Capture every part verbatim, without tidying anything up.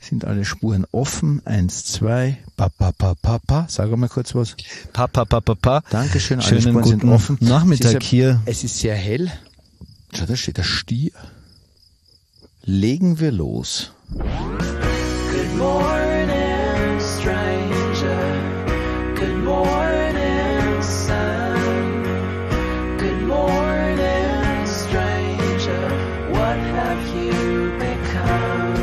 Sind alle Spuren offen? Eins, zwei. Pa, pa, pa, pa, pa. Sag mal kurz was. Pa, pa, pa, pa, pa. Dankeschön, alle Schönen Spuren guten sind offen. Nachmittag es ist hier. Ja, es ist sehr hell. Schau, da steht der Stier. Legen wir los. Good morning, stranger. Good morning, sun. Good morning, stranger. What have you become?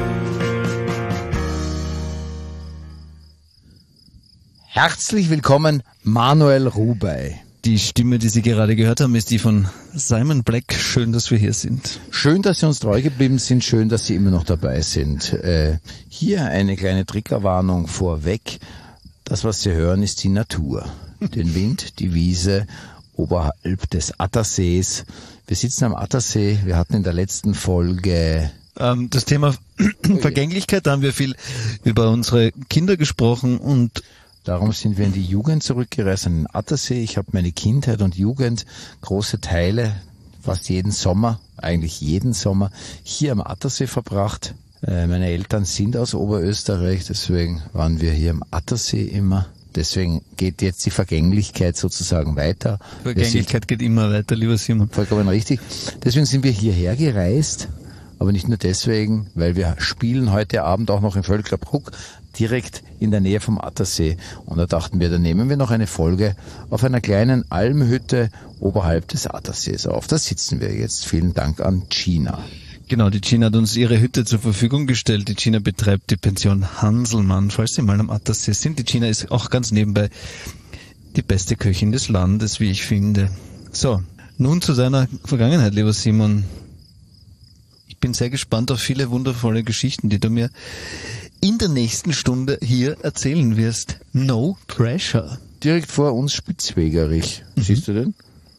Herzlich willkommen, Manuel Rubey. Die Stimme, die Sie gerade gehört haben, ist die von Simon Black. Schön, dass wir hier sind. Schön, dass Sie uns treu geblieben sind. Schön, dass Sie immer noch dabei sind. Äh, hier eine kleine Triggerwarnung vorweg. Das, was Sie hören, ist die Natur. Den Wind, die Wiese oberhalb des Attersees. Wir sitzen am Attersee. Wir hatten in der letzten Folge... Ähm, das Thema Vergänglichkeit, da haben wir viel über unsere Kinder gesprochen und Darum sind wir in die Jugend zurückgereist, an den Attersee. Ich habe meine Kindheit und Jugend, große Teile, fast jeden Sommer, eigentlich jeden Sommer, hier am Attersee verbracht. Äh, meine Eltern sind aus Oberösterreich, deswegen waren wir hier am Attersee immer. Deswegen geht jetzt die Vergänglichkeit sozusagen weiter. Vergänglichkeit geht immer weiter, lieber Simon. Vollkommen richtig. Deswegen sind wir hierher gereist, aber nicht nur deswegen, weil wir spielen heute Abend auch noch im Völklerbruck, direkt in der Nähe vom Attersee. Und da dachten wir, da nehmen wir noch eine Folge auf einer kleinen Almhütte oberhalb des Attersees auf. Da sitzen wir jetzt. Vielen Dank an Gina. Genau, die Gina hat uns ihre Hütte zur Verfügung gestellt. Die Gina betreibt die Pension Hanselmann, falls Sie mal am Attersee sind. Die Gina ist auch ganz nebenbei die beste Köchin des Landes, wie ich finde. So, nun zu deiner Vergangenheit, lieber Simon. Ich bin sehr gespannt auf viele wundervolle Geschichten, die du mir in der nächsten Stunde hier erzählen wirst. No pressure. Direkt vor uns Spitzwegerich. Mhm. Siehst du den?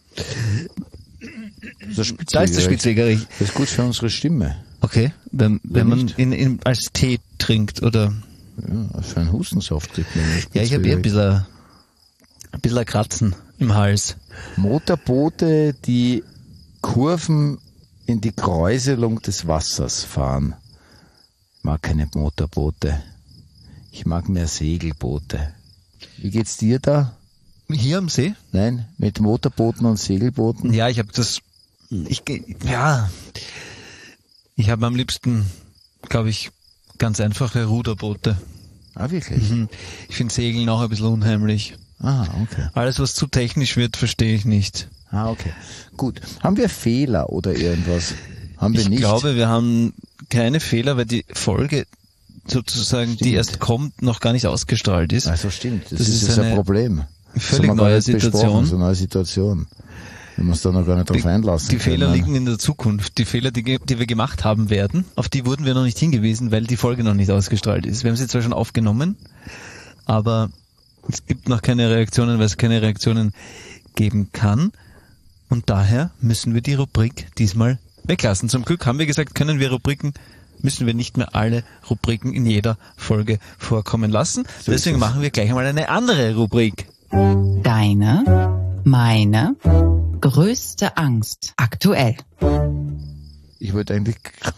Da ist der Spitzwegerich. Das ist gut für unsere Stimme. Okay, wenn, wenn man in, in, als Tee trinkt oder... Ja, für einen Hustensaft kriegt man nicht. Ja, ich habe eh ein bisschen, ein bisschen Kratzen im Hals. Motorboote, die Kurven in die Kräuselung des Wassers fahren. Ich mag keine Motorboote. Ich mag mehr Segelboote. Wie geht's dir da? Hier am See? Nein, mit Motorbooten und Segelbooten? Ja, ich habe das... Ich ja, ich habe am liebsten, glaube ich, ganz einfache Ruderboote. Ah, wirklich? Mhm. Ich finde Segeln auch ein bisschen unheimlich. Ah, okay. Alles, was zu technisch wird, verstehe ich nicht. Ah, okay. Gut. Haben wir Fehler oder irgendwas? Haben wir ich nicht? Ich glaube, wir haben keine Fehler, weil die Folge sozusagen, stimmt, die erst kommt, noch gar nicht ausgestrahlt ist. Also stimmt. Das, das ist, ist ist eine ein Problem. Völlig neue Situation. So eine neue Situation. Wir müssen da noch gar nicht drauf die, einlassen. Die können. Fehler liegen in der Zukunft. Die Fehler, die, die wir gemacht haben werden, auf die wurden wir noch nicht hingewiesen, weil die Folge noch nicht ausgestrahlt ist. Wir haben sie zwar schon aufgenommen, aber es gibt noch keine Reaktionen, weil es keine Reaktionen geben kann. Und daher müssen wir die Rubrik diesmal weglassen. Zum Glück haben wir gesagt, können wir Rubriken, müssen wir nicht mehr alle Rubriken in jeder Folge vorkommen lassen. So Deswegen machen wir gleich einmal eine andere Rubrik. Deine, meine, größte Angst aktuell. Ich wollte eigentlich...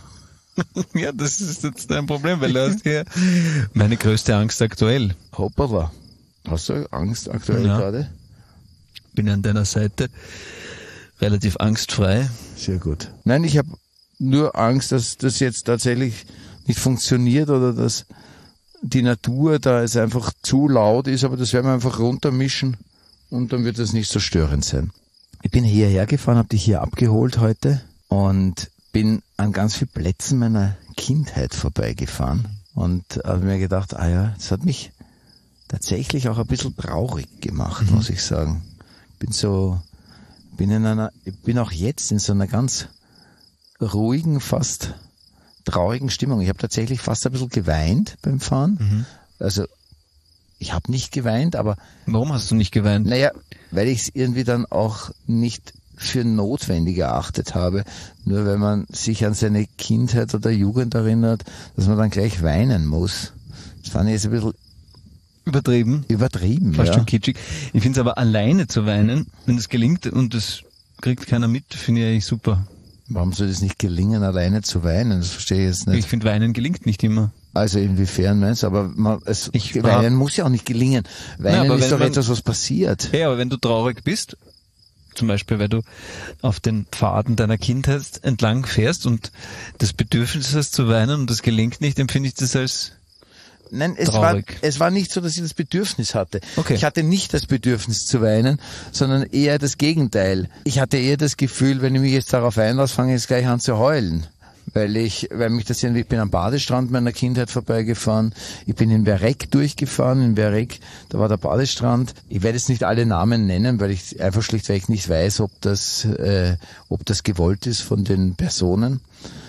Ja, das ist jetzt ein Problem, weil du hast hier meine größte Angst aktuell. Hoppala. Hast du Angst aktuell ja. gerade? Bin an deiner Seite. Relativ angstfrei. Sehr gut. Nein, ich habe nur Angst, dass das jetzt tatsächlich nicht funktioniert oder dass die Natur da jetzt einfach zu laut ist, aber das werden wir einfach runtermischen und dann wird das nicht so störend sein. Ich bin hierher gefahren, habe dich hier abgeholt heute und bin an ganz vielen Plätzen meiner Kindheit vorbeigefahren und habe mir gedacht, ah ja, das hat mich tatsächlich auch ein bisschen traurig gemacht, mhm. muss ich sagen. Bin so, bin in einer, ich bin auch jetzt in so einer ganz ruhigen, fast traurigen Stimmung. Ich habe tatsächlich fast ein bisschen geweint beim Fahren. Mhm. Also ich habe nicht geweint, aber... Warum hast du nicht geweint? Naja, weil ich es irgendwie dann auch nicht für notwendig erachtet habe. Nur wenn man sich an seine Kindheit oder Jugend erinnert, dass man dann gleich weinen muss. Das fand ich jetzt ein bisschen... Übertrieben. Übertrieben, Fast ja. schon kitschig. Ich finde es aber alleine zu weinen, wenn das gelingt und das kriegt keiner mit, finde ich eigentlich super. Warum soll das nicht gelingen, alleine zu weinen? Das verstehe ich jetzt nicht. Ich finde, Weinen gelingt nicht immer. Also inwiefern meinst du? Aber man, es, Ich Weinen hab- muss ja auch nicht gelingen. Weinen aber ist wenn doch man- etwas, was passiert. Ja, aber wenn du traurig bist, zum Beispiel, weil du auf den Pfaden deiner Kindheit entlang fährst und das Bedürfnis hast zu weinen und das gelingt nicht, empfinde ich das als Nein, es war, traurig. es war nicht so, dass ich das Bedürfnis hatte. Okay. Ich hatte nicht das Bedürfnis zu weinen, sondern eher das Gegenteil. Ich hatte eher das Gefühl, wenn ich mich jetzt darauf einlasse, fange ich jetzt gleich an zu heulen. Weil ich, weil mich das irgendwie, ich bin am Badestrand meiner Kindheit vorbeigefahren. Ich bin in Verreck durchgefahren. In Verreck, da war der Badestrand. Ich werde jetzt nicht alle Namen nennen, weil ich einfach schlichtweg nicht weiß, ob das, äh, ob das gewollt ist von den Personen.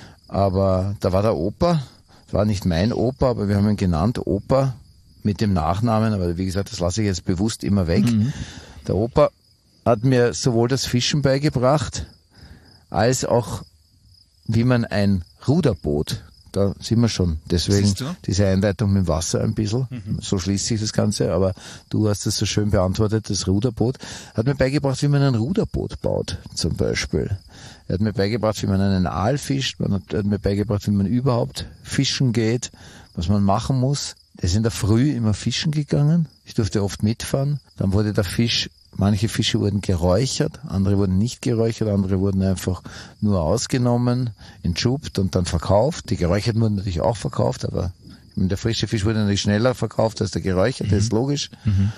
Aber da war der Opa. Das war nicht mein Opa, aber wir haben ihn genannt Opa mit dem Nachnamen. Aber wie gesagt, das lasse ich jetzt bewusst immer weg. Mhm. Der Opa hat mir sowohl das Fischen beigebracht, als auch wie man ein Ruderboot, da sind wir schon, deswegen Siehst du? diese Einleitung mit dem Wasser ein bisschen, so schließt sich das Ganze, aber du hast es so schön beantwortet, das Ruderboot, hat mir beigebracht, wie man ein Ruderboot baut, zum Beispiel. Er hat mir beigebracht, wie man einen Aal fischt, man hat, er hat mir beigebracht, wie man überhaupt fischen geht, was man machen muss. Er ist in der Früh immer fischen gegangen, ich durfte oft mitfahren, dann wurde der Fisch Manche Fische wurden geräuchert, andere wurden nicht geräuchert, andere wurden einfach nur ausgenommen, entschuppt und dann verkauft. Die geräucherten wurden natürlich auch verkauft, aber der frische Fisch wurde natürlich schneller verkauft als der geräucherte, ist logisch. Mhm.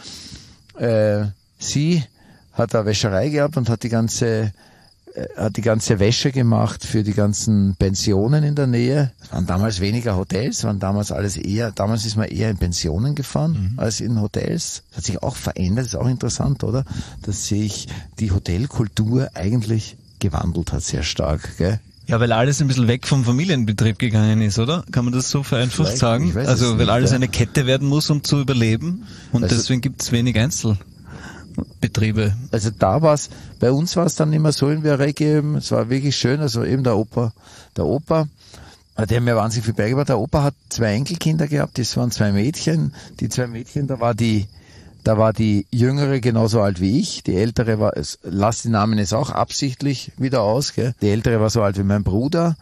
Äh, sie hat eine Wäscherei gehabt und hat die ganze hat die ganze Wäsche gemacht für die ganzen Pensionen in der Nähe. Es waren damals weniger Hotels, waren damals alles eher, damals ist man eher in Pensionen gefahren, mhm. als in Hotels. Das hat sich auch verändert, ist auch interessant, oder? Dass sich die Hotelkultur eigentlich gewandelt hat, sehr stark, gell? Ja, weil alles ein bisschen weg vom Familienbetrieb gegangen ist, oder? Kann man das so vereinfacht Vielleicht, sagen? ich weiß es Also, weil nicht, alles ja. eine Kette werden muss, um zu überleben. Und Also- deswegen gibt es wenig Einzelbetriebe. Also da war's, bei uns war es dann immer so in Verreck eben, es war wirklich schön, also eben der Opa, der Opa, der hat mir wahnsinnig viel beigebracht. Der Opa hat zwei Enkelkinder gehabt, das waren zwei Mädchen, die zwei Mädchen, da war die, da war die Jüngere genauso alt wie ich, die Ältere war, es, lass die Namen jetzt auch absichtlich wieder aus, gell? Die Ältere war so alt wie mein Bruder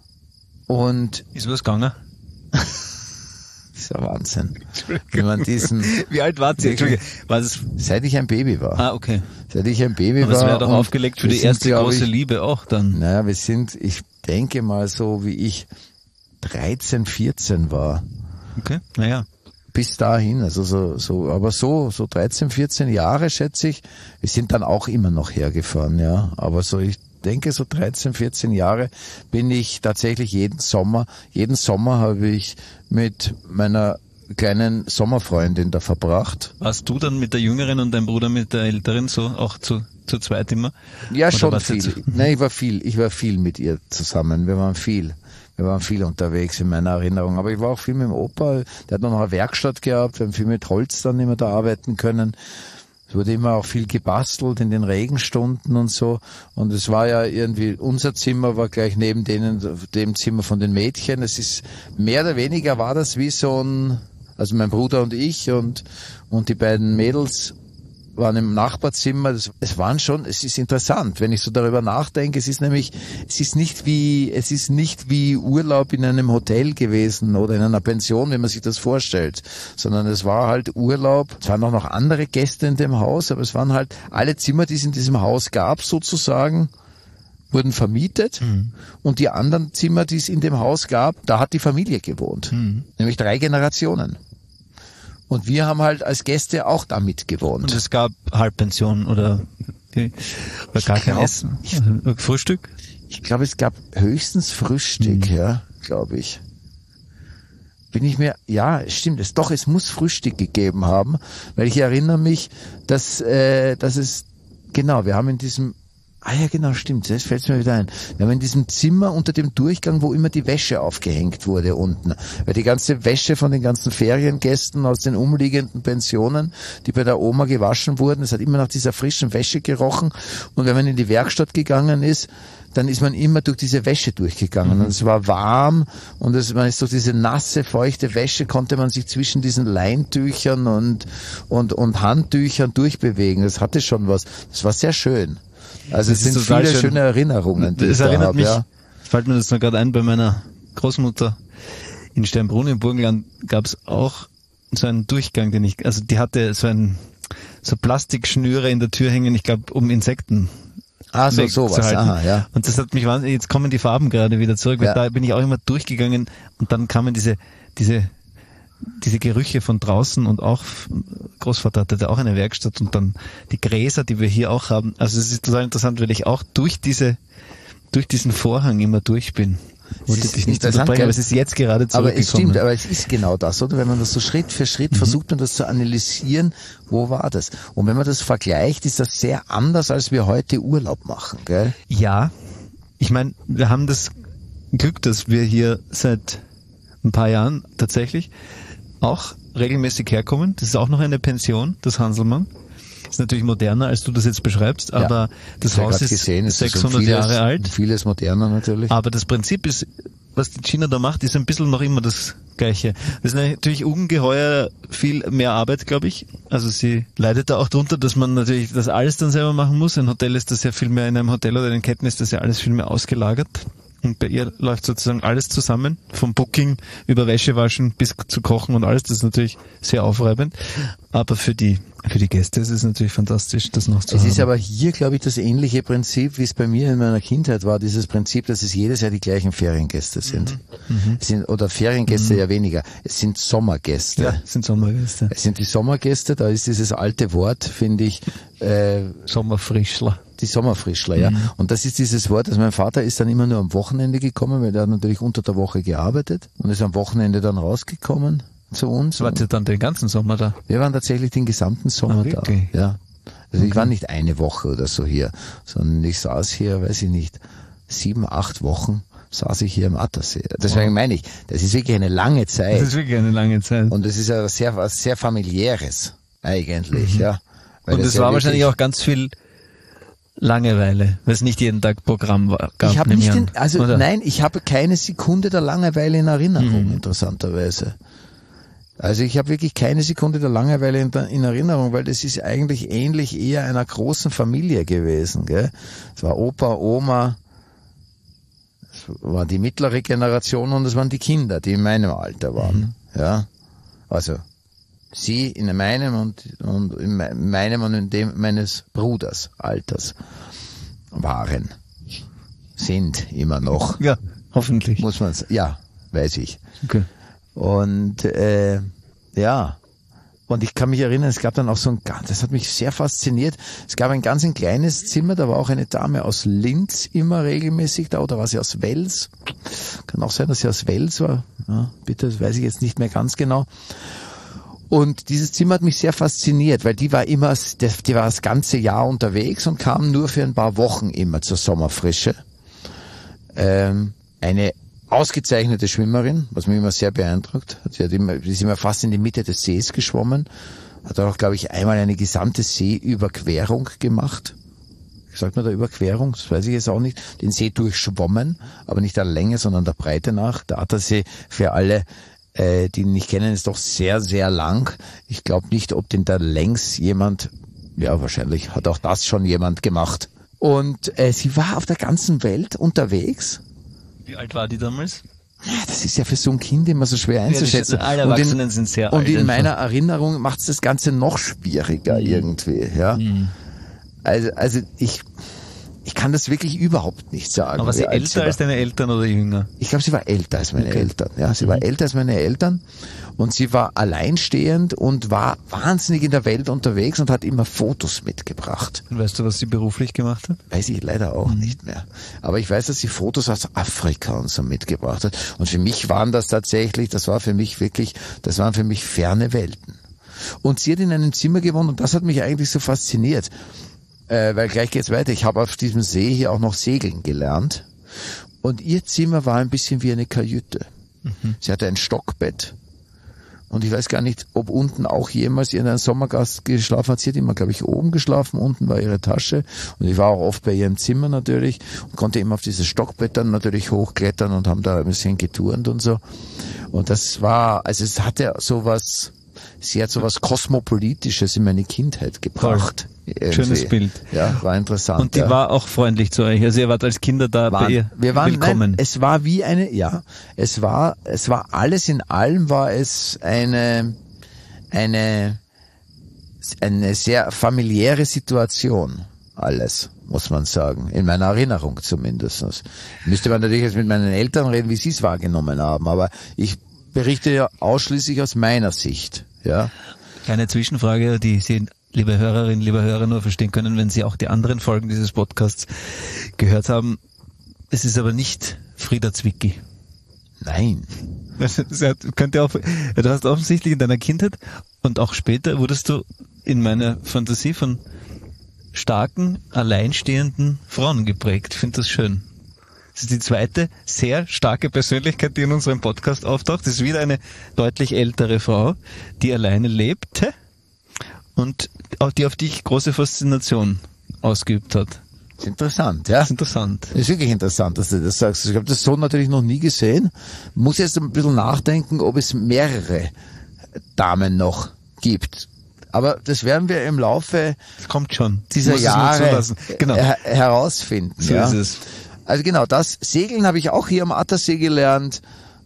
und Ist was gegangen? das ist ja Wahnsinn. Wenn man diesen, Wie alt war sie? Entschuldige. War das? seit ich ein Baby war, Ah, okay. seit ich ein Baby Aber war. es wäre doch und aufgelegt für wir die sind, erste glaub große ich, Liebe auch dann. Naja, wir sind, ich denke mal so, wie ich dreizehn, vierzehn war. Okay, naja. Bis dahin, also so, so, aber so, so dreizehn, vierzehn Jahre schätze ich. Wir sind dann auch immer noch hergefahren, ja. Aber so, ich denke so dreizehn, vierzehn Jahre bin ich tatsächlich jeden Sommer, jeden Sommer habe ich mit meiner kleinen Sommerfreundin da verbracht. Warst du dann mit der Jüngeren und dein Bruder mit der Älteren so auch zu, zu zweit immer? Ja, Oder schon warst du viel. jetzt- Nein, ich war viel, ich war viel mit ihr zusammen. Wir waren viel. Wir waren viel unterwegs in meiner Erinnerung. Aber ich war auch viel mit dem Opa. Der hat noch eine Werkstatt gehabt. Wir haben viel mit Holz dann immer da arbeiten können. Es wurde immer auch viel gebastelt in den Regenstunden und so. Und es war ja irgendwie, unser Zimmer war gleich neben denen, dem Zimmer von den Mädchen. Es ist, mehr oder weniger war das wie so ein, also mein Bruder und ich und, und die beiden Mädels waren im Nachbarzimmer. Das, es waren schon, es ist interessant, wenn ich so darüber nachdenke. Es ist nämlich, es ist nicht wie, es ist nicht wie Urlaub in einem Hotel gewesen oder in einer Pension, wenn man sich das vorstellt, sondern es war halt Urlaub. Es waren auch noch andere Gäste in dem Haus, aber es waren halt alle Zimmer, die es in diesem Haus gab, sozusagen, wurden vermietet. Mhm. Und die anderen Zimmer, die es in dem Haus gab, da hat die Familie gewohnt. Mhm. Nämlich drei Generationen. Und wir haben halt als Gäste auch da Und mitgewohnt. es gab Halbpension oder, oder gar kein glaub, Essen? Also Frühstück? Ich glaube, es gab höchstens Frühstück, Mhm. ja, glaube ich. Bin ich mir, ja, stimmt es. Doch, es muss Frühstück gegeben haben, weil ich erinnere mich, dass, äh, dass es, genau, wir haben in diesem, ah ja, genau, stimmt, das fällt mir wieder ein. Wir haben in diesem Zimmer unter dem Durchgang, wo immer die Wäsche aufgehängt wurde unten, weil die ganze Wäsche von den ganzen Feriengästen aus den umliegenden Pensionen, die bei der Oma gewaschen wurden, es hat immer nach dieser frischen Wäsche gerochen. Und wenn man in die Werkstatt gegangen ist, dann ist man immer durch diese Wäsche durchgegangen. Mhm. Und es war warm und es, man ist durch diese nasse, feuchte Wäsche, konnte man sich zwischen diesen Leintüchern und, und, und Handtüchern durchbewegen. Das hatte schon was. Das war sehr schön. Also Das es ist sind total viele schön. schöne Erinnerungen, die Das ich da erinnert habe, mich, ja. fällt mir das noch gerade ein bei meiner Großmutter in Steinbrunn im Burgenland gab es auch so einen Durchgang, den ich, also die hatte so ein so Plastikschnüre in der Tür hängen, ich glaube, um Insekten Ah, so, sowas, wegzuhalten. aha, ja. Und das hat mich wahnsinnig, jetzt kommen die Farben gerade wieder zurück, weil Ja. da bin ich auch immer durchgegangen und dann kamen diese, diese, diese Gerüche von draußen und auch Großvater hatte da auch eine Werkstatt und dann die Gräser, die wir hier auch haben. Also es ist total interessant, weil ich auch durch diese, durch diesen Vorhang immer durch bin. Wollte ist dich nicht interessant, unterbrechen, gell? aber es ist jetzt gerade Aber es zurückgekommen. stimmt, aber es ist genau das, oder? Wenn man das so Schritt für Schritt Mhm. versucht, man das zu analysieren, wo war das? Und wenn man das vergleicht, ist das sehr anders, als wir heute Urlaub machen, gell? Ja, ich meine, wir haben das Glück, dass wir hier seit ein paar Jahren tatsächlich auch regelmäßig herkommen. Das ist auch noch eine Pension, das Hanselmann. Ist natürlich moderner, als du das jetzt beschreibst, aber das Ja, Haus grad ist gesehen, es ist um sechshundert vieles, Jahre alt. Vieles moderner natürlich. Aber das Prinzip ist, was die Gina da macht, ist ein bisschen noch immer das Gleiche. Das ist natürlich ungeheuer viel mehr Arbeit, glaube ich. Also sie leidet da auch drunter, dass man natürlich das alles dann selber machen muss. Ein Hotel ist das ja viel mehr, in einem Hotel oder in den Ketten ist das ja alles viel mehr ausgelagert. Und bei ihr läuft sozusagen alles zusammen, vom Booking über Wäschewaschen bis zu Kochen und alles. Das ist natürlich sehr aufreibend. Aber für die für die Gäste ist es natürlich fantastisch, das noch zu Es haben. ist aber hier, glaube ich, das ähnliche Prinzip, wie es bei mir in meiner Kindheit war, dieses Prinzip, dass es jedes Jahr die gleichen Feriengäste sind. Mhm. Es sind oder Feriengäste ja weniger, es sind Sommergäste. Ja, das sind Sommergäste. Es sind die Sommergäste, da ist dieses alte Wort, finde ich, äh, Sommerfrischler. die Sommerfrischler, ja. Und das ist dieses Wort, also mein Vater ist dann immer nur am Wochenende gekommen, weil der hat natürlich unter der Woche gearbeitet und ist am Wochenende dann rausgekommen zu uns. Wart ihr dann den ganzen Sommer da? Wir waren tatsächlich den gesamten Sommer Ah, da. wirklich? Ja. Also ich war nicht eine Woche oder so hier, sondern ich saß hier, weiß ich nicht, sieben, acht Wochen saß ich hier im Attersee. Deswegen meine ich, das ist wirklich eine lange Zeit. Das ist wirklich eine lange Zeit. Und es ist ja sehr, was sehr familiäres eigentlich, ja. Weil Und das es ja war wirklich- wahrscheinlich auch ganz viel Langeweile, weil es nicht jeden Tag Programm war, gab. Ich habe nehme nicht, ich den, an. also Oder? nein, ich habe keine Sekunde der Langeweile in Erinnerung, Mhm. interessanterweise. Also ich habe wirklich keine Sekunde der Langeweile in, der, in Erinnerung, weil das ist eigentlich ähnlich eher einer großen Familie gewesen. Gell? Es war Opa, Oma, es war die mittlere Generation und es waren die Kinder, die in meinem Alter waren. Mhm. Ja, also sie in meinem und, und in meinem und in dem meines Bruders Alters waren, sind immer noch. Ja, hoffentlich. Muss man, ja, weiß ich. Okay. Und äh, ja, und ich kann mich erinnern, es gab dann auch so ein, ganz- das hat mich sehr fasziniert, es gab ein ganz ein kleines Zimmer, da war auch eine Dame aus Linz immer regelmäßig da, oder war sie aus Wels? Kann auch sein, dass sie aus Wels war, ja, bitte, das weiß ich jetzt nicht mehr ganz genau. Und dieses Zimmer hat mich sehr fasziniert, weil die war immer, die war das ganze Jahr unterwegs und kam nur für ein paar Wochen immer zur Sommerfrische. Ähm, eine ausgezeichnete Schwimmerin, was mich immer sehr beeindruckt. Sie hat immer, sie ist immer fast in die Mitte des Sees geschwommen, hat auch, glaube ich, einmal eine gesamte Seeüberquerung gemacht. Sagt man da Überquerung? Das weiß ich jetzt auch nicht. Den See durchschwommen, aber nicht der Länge, sondern der Breite nach. Der Attersee, für alle, äh, die ihn nicht kennen, ist doch sehr, sehr lang. Ich glaube nicht, ob den da längs jemand, ja wahrscheinlich hat auch das schon jemand gemacht. Und äh, sie war auf der ganzen Welt unterwegs. Wie alt war die damals? Ja, das ist ja für so ein Kind immer so schwer einzuschätzen. Ja, alle und Erwachsenen in, sind sehr und alt in einfach. meiner Erinnerung macht es das Ganze noch schwieriger irgendwie. Ja. Mhm. Also, also ich, ich kann das wirklich überhaupt nicht sagen. Aber war sie wie alt älter war. als deine Eltern oder jünger? Ich glaube, sie war älter als meine Okay. Eltern. Ja, sie war älter als meine Eltern und sie war alleinstehend und war wahnsinnig in der Welt unterwegs und hat immer Fotos mitgebracht. Und weißt du, was sie beruflich gemacht hat? Weiß ich leider auch nicht mehr. Aber ich weiß, dass sie Fotos aus Afrika und so mitgebracht hat. Und für mich waren das tatsächlich, das war für mich wirklich, das waren für mich ferne Welten. Und sie hat in einem Zimmer gewohnt und das hat mich eigentlich so fasziniert. Äh, weil gleich geht's weiter. Ich habe auf diesem See hier auch noch segeln gelernt. Und ihr Zimmer war ein bisschen wie eine Kajüte. Mhm. Sie hatte ein Stockbett. Und ich weiß gar nicht, ob unten auch jemals in einem Sommergast geschlafen hat. Sie hat immer, glaube ich, oben geschlafen. Unten war ihre Tasche. Und ich war auch oft bei ihrem Zimmer natürlich und konnte immer auf dieses Stockbett dann natürlich hochklettern und haben da ein bisschen geturnt und so. Und das war, also es hatte sowas, sie hat so was Kosmopolitisches in meine Kindheit gebracht. Irgendwie. Schönes Bild. Ja, war interessant. Und die ja. war auch freundlich zu euch. Also ihr wart als Kinder da waren, bei ihr wir waren, willkommen. Nein, es war wie eine, ja, es war, es war alles in allem war es eine, eine, eine sehr familiäre Situation. Alles, muss man sagen. In meiner Erinnerung zumindest. Müsste man natürlich jetzt mit meinen Eltern reden, wie sie es wahrgenommen haben. Aber ich berichte ja ausschließlich aus meiner Sicht, ja. Kleine Zwischenfrage, die Sie, liebe Hörerinnen, liebe Hörer, nur verstehen können, wenn Sie auch die anderen Folgen dieses Podcasts gehört haben. Es ist aber nicht Frieda Zwicky. Nein. Das könnte auch, du hast offensichtlich in deiner Kindheit und auch später wurdest du in meiner Fantasie von starken, alleinstehenden Frauen geprägt. Ich finde das schön. Das ist die zweite sehr starke Persönlichkeit, die in unserem Podcast auftaucht. Das ist wieder eine deutlich ältere Frau, die alleine lebte und die auf dich große Faszination ausgeübt hat. Das ist interessant, ja. Das ist interessant. Das ist wirklich interessant, dass du das sagst. Ich habe das so natürlich noch nie gesehen. Muss jetzt ein bisschen nachdenken, ob es mehrere Damen noch gibt. Aber das werden wir im Laufe Das kommt schon. dieser Muss es nur Jahre zulassen. Genau. her herausfinden. So ja. ist es. Also genau, das Segeln habe ich auch hier am Attersee gelernt.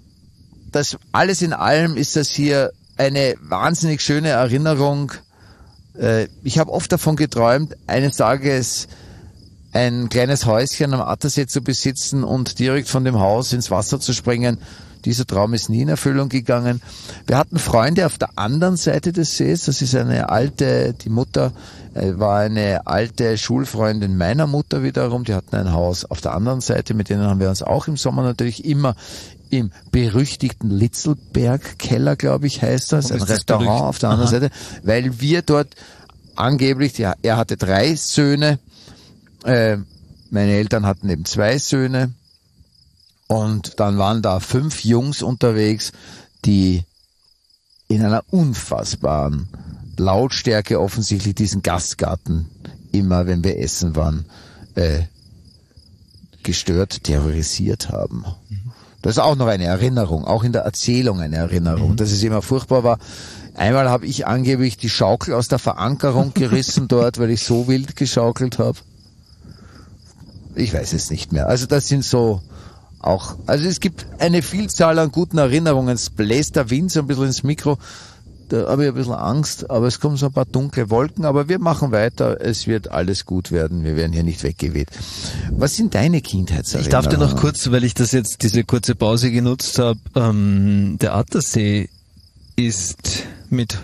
Das alles in allem ist das hier eine wahnsinnig schöne Erinnerung. Äh, ich habe oft davon geträumt, eines Tages ein kleines Häuschen am Attersee zu besitzen und direkt von dem Haus ins Wasser zu springen. Dieser Traum ist nie in Erfüllung gegangen. Wir hatten Freunde auf der anderen Seite des Sees. Das ist eine alte, die Mutter äh, war eine alte Schulfreundin meiner Mutter wiederum. Die hatten ein Haus auf der anderen Seite. Mit denen haben wir uns auch im Sommer natürlich immer im berüchtigten Litzelberg-Keller, glaube ich, heißt das. Ein Restaurant auf der anderen Seite. Weil wir dort angeblich, ja, er hatte drei Söhne. Äh, meine Eltern hatten eben zwei Söhne. Und dann waren da fünf Jungs unterwegs, die in einer unfassbaren Lautstärke offensichtlich diesen Gastgarten immer, wenn wir essen waren, äh, gestört, terrorisiert haben. Das ist auch noch eine Erinnerung, auch in der Erzählung eine Erinnerung, mhm. dass es immer furchtbar war. Einmal habe ich angeblich die Schaukel aus der Verankerung gerissen dort, weil ich so wild geschaukelt habe. Ich weiß es nicht mehr. Also das sind so auch, also es gibt eine Vielzahl an guten Erinnerungen. Es bläst der Wind so ein bisschen ins Mikro, da habe ich ein bisschen Angst, aber es kommen so ein paar dunkle Wolken, aber wir machen weiter, es wird alles gut werden, wir werden hier nicht weggeweht. Was sind deine Kindheitserinnerungen? Ich darf dir noch kurz, weil ich das jetzt, diese kurze Pause genutzt habe, ähm, der Attersee ist mit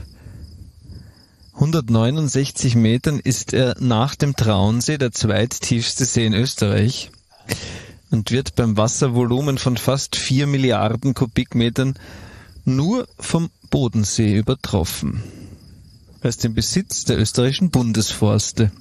hundertneunundsechzig Metern ist er nach dem Traunsee der zweittiefste See in Österreich und wird beim Wasservolumen von fast vier Milliarden Kubikmetern nur vom Bodensee übertroffen. Er ist im Besitz der österreichischen Bundesforste.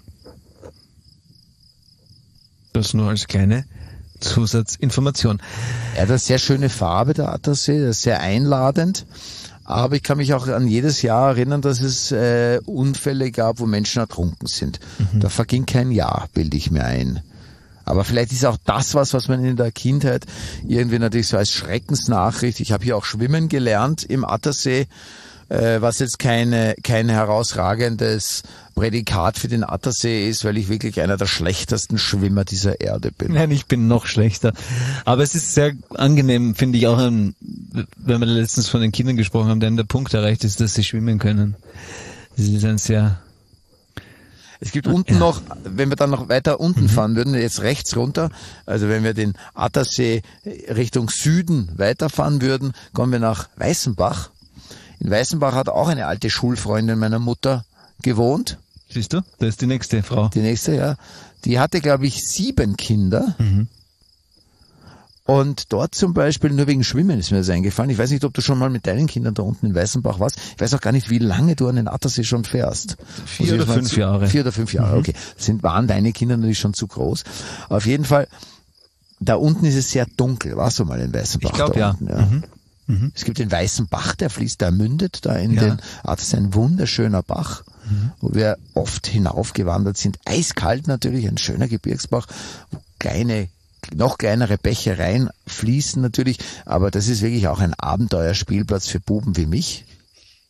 Das nur als kleine Zusatzinformation. Er hat eine sehr schöne Farbe, der Attersee, das ist sehr einladend. Aber ich kann mich auch an jedes Jahr erinnern, dass es äh, Unfälle gab, wo Menschen ertrunken sind. Mhm. Da verging kein Jahr, bilde ich mir ein. Aber vielleicht ist auch das was, was man in der Kindheit irgendwie natürlich so als Schreckensnachricht, ich habe hier auch schwimmen gelernt im Attersee, äh, was jetzt keine, kein herausragendes Prädikat für den Attersee ist, weil ich wirklich einer der schlechtesten Schwimmer dieser Erde bin. Nein, ich bin noch schlechter. Aber es ist sehr angenehm, finde ich auch, wenn wir letztens von den Kindern gesprochen haben, denen der Punkt erreicht ist, dass sie schwimmen können. Das ist ein sehr... Es gibt unten ja. noch, wenn wir dann noch weiter unten mhm. fahren würden, jetzt rechts runter, also wenn wir den Attersee Richtung Süden weiterfahren würden, kommen wir nach Weißenbach. In Weißenbach hat auch eine alte Schulfreundin meiner Mutter gewohnt. Siehst du, da ist die nächste Frau. Die nächste, ja. Die hatte, glaube ich, sieben Kinder. Mhm. Und dort zum Beispiel, nur wegen Schwimmen ist mir das eingefallen. Ich weiß nicht, ob du schon mal mit deinen Kindern da unten in Weißenbach warst. Ich weiß auch gar nicht, wie lange du an den Attersee schon fährst. Vier oder fünf Jahre. Vier oder fünf Jahre, mhm. okay. Sind, waren deine Kinder natürlich schon zu groß. Auf jeden Fall, da unten ist es sehr dunkel. Warst du mal in Weißenbach? Ich glaube, ja. Unten, ja. Mhm. Mhm. Es gibt den Weißen Bach, der fließt, der mündet da in ja. den Attersee, ein wunderschöner Bach, mhm. wo wir oft hinaufgewandert sind. Eiskalt natürlich, ein schöner Gebirgsbach, wo kleine noch kleinere Bäche fließen natürlich, aber das ist wirklich auch ein Abenteuerspielplatz für Buben wie mich.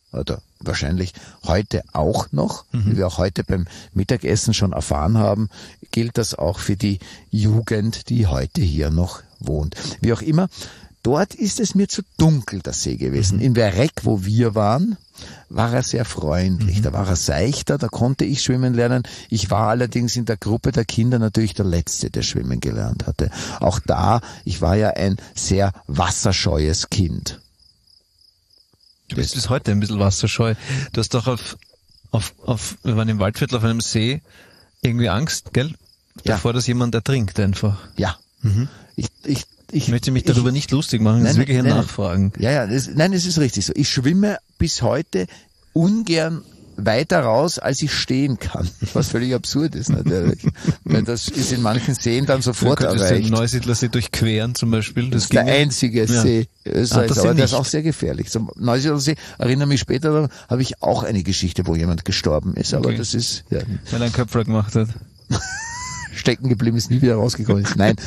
oder wahrscheinlich heute auch noch, Mhm. wie wir auch heute beim Mittagessen schon erfahren haben, gilt das auch für die Jugend, die heute hier noch wohnt. Wie auch immer, dort ist es mir zu dunkel, der See gewesen. Mhm. In Verreck, wo wir waren, war er sehr freundlich. Mhm. Da war er seichter, da konnte ich schwimmen lernen. Ich war allerdings in der Gruppe der Kinder natürlich der Letzte, der schwimmen gelernt hatte. Auch da, ich war ja ein sehr wasserscheues Kind. Du bist bis heute ein bisschen wasserscheu. Du hast doch auf, auf, auf, wir waren im Waldviertel auf einem See, irgendwie Angst, gell? Ja. Davor, dass jemand ertrinkt einfach. Ja. Mhm. Ich, ich, ich, Ich möchte mich darüber nicht lustig machen, das ist Nein, wirklich ein nein, Nachfragen. Ja, ja, das, nein, es ist richtig so. Ich schwimme bis heute ungern weiter raus, als ich stehen kann. Was völlig absurd ist natürlich. Weil das ist in manchen Seen dann sofort Du könntest den erreicht. Neusiedlersee durchqueren zum Beispiel. Das ist der ginge. einzige Ja. See Österreichs, Ah, das aber sind der ist nicht. auch sehr gefährlich. Zum Neusiedlersee, erinnere mich später, da habe ich auch eine Geschichte, wo jemand gestorben ist, aber Okay. das ist ja, Weil er einen Köpfer gemacht hat. stecken geblieben, ist nie wieder rausgekommen. Ist. Nein,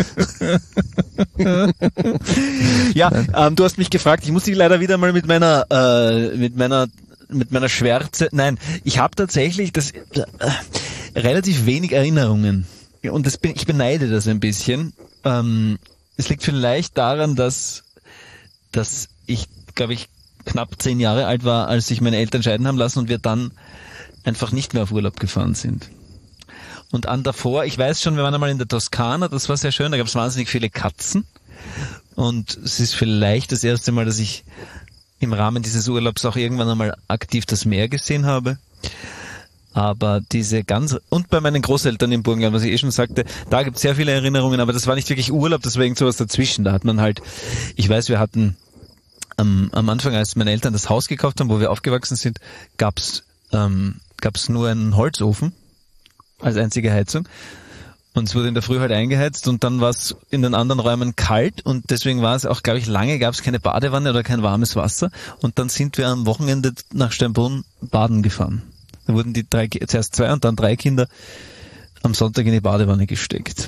Ja, ähm, du hast mich gefragt, ich muss dich leider wieder mal mit meiner, äh, mit meiner, mit meiner Schwärze, nein, ich habe tatsächlich das, äh, relativ wenig Erinnerungen. Und das bin, ich beneide das ein bisschen. Ähm, es liegt vielleicht daran, dass, dass ich, glaube ich, knapp zehn Jahre alt war, als sich meine Eltern scheiden haben lassen und wir dann einfach nicht mehr auf Urlaub gefahren sind. Und an davor, ich weiß schon, wir waren einmal in der Toskana, das war sehr schön, da gab es wahnsinnig viele Katzen. Und es ist vielleicht das erste Mal, dass ich im Rahmen dieses Urlaubs auch irgendwann einmal aktiv das Meer gesehen habe. Aber diese ganz, und bei meinen Großeltern im Burgenland, was ich eh schon sagte, da gibt es sehr viele Erinnerungen, aber das war nicht wirklich Urlaub, das war irgend sowas dazwischen. Da hat man halt, ich weiß, wir hatten am, am Anfang, als meine Eltern das Haus gekauft haben, wo wir aufgewachsen sind, gab's ähm, gab's nur einen Holzofen als einzige Heizung. Und es wurde in der Früh halt eingeheizt und dann war es in den anderen Räumen kalt und deswegen war es auch, glaube ich, lange gab es keine Badewanne oder kein warmes Wasser und dann sind wir am Wochenende nach Steinbrunn baden gefahren. Da wurden die drei, zuerst zwei und dann drei Kinder am Sonntag in die Badewanne gesteckt.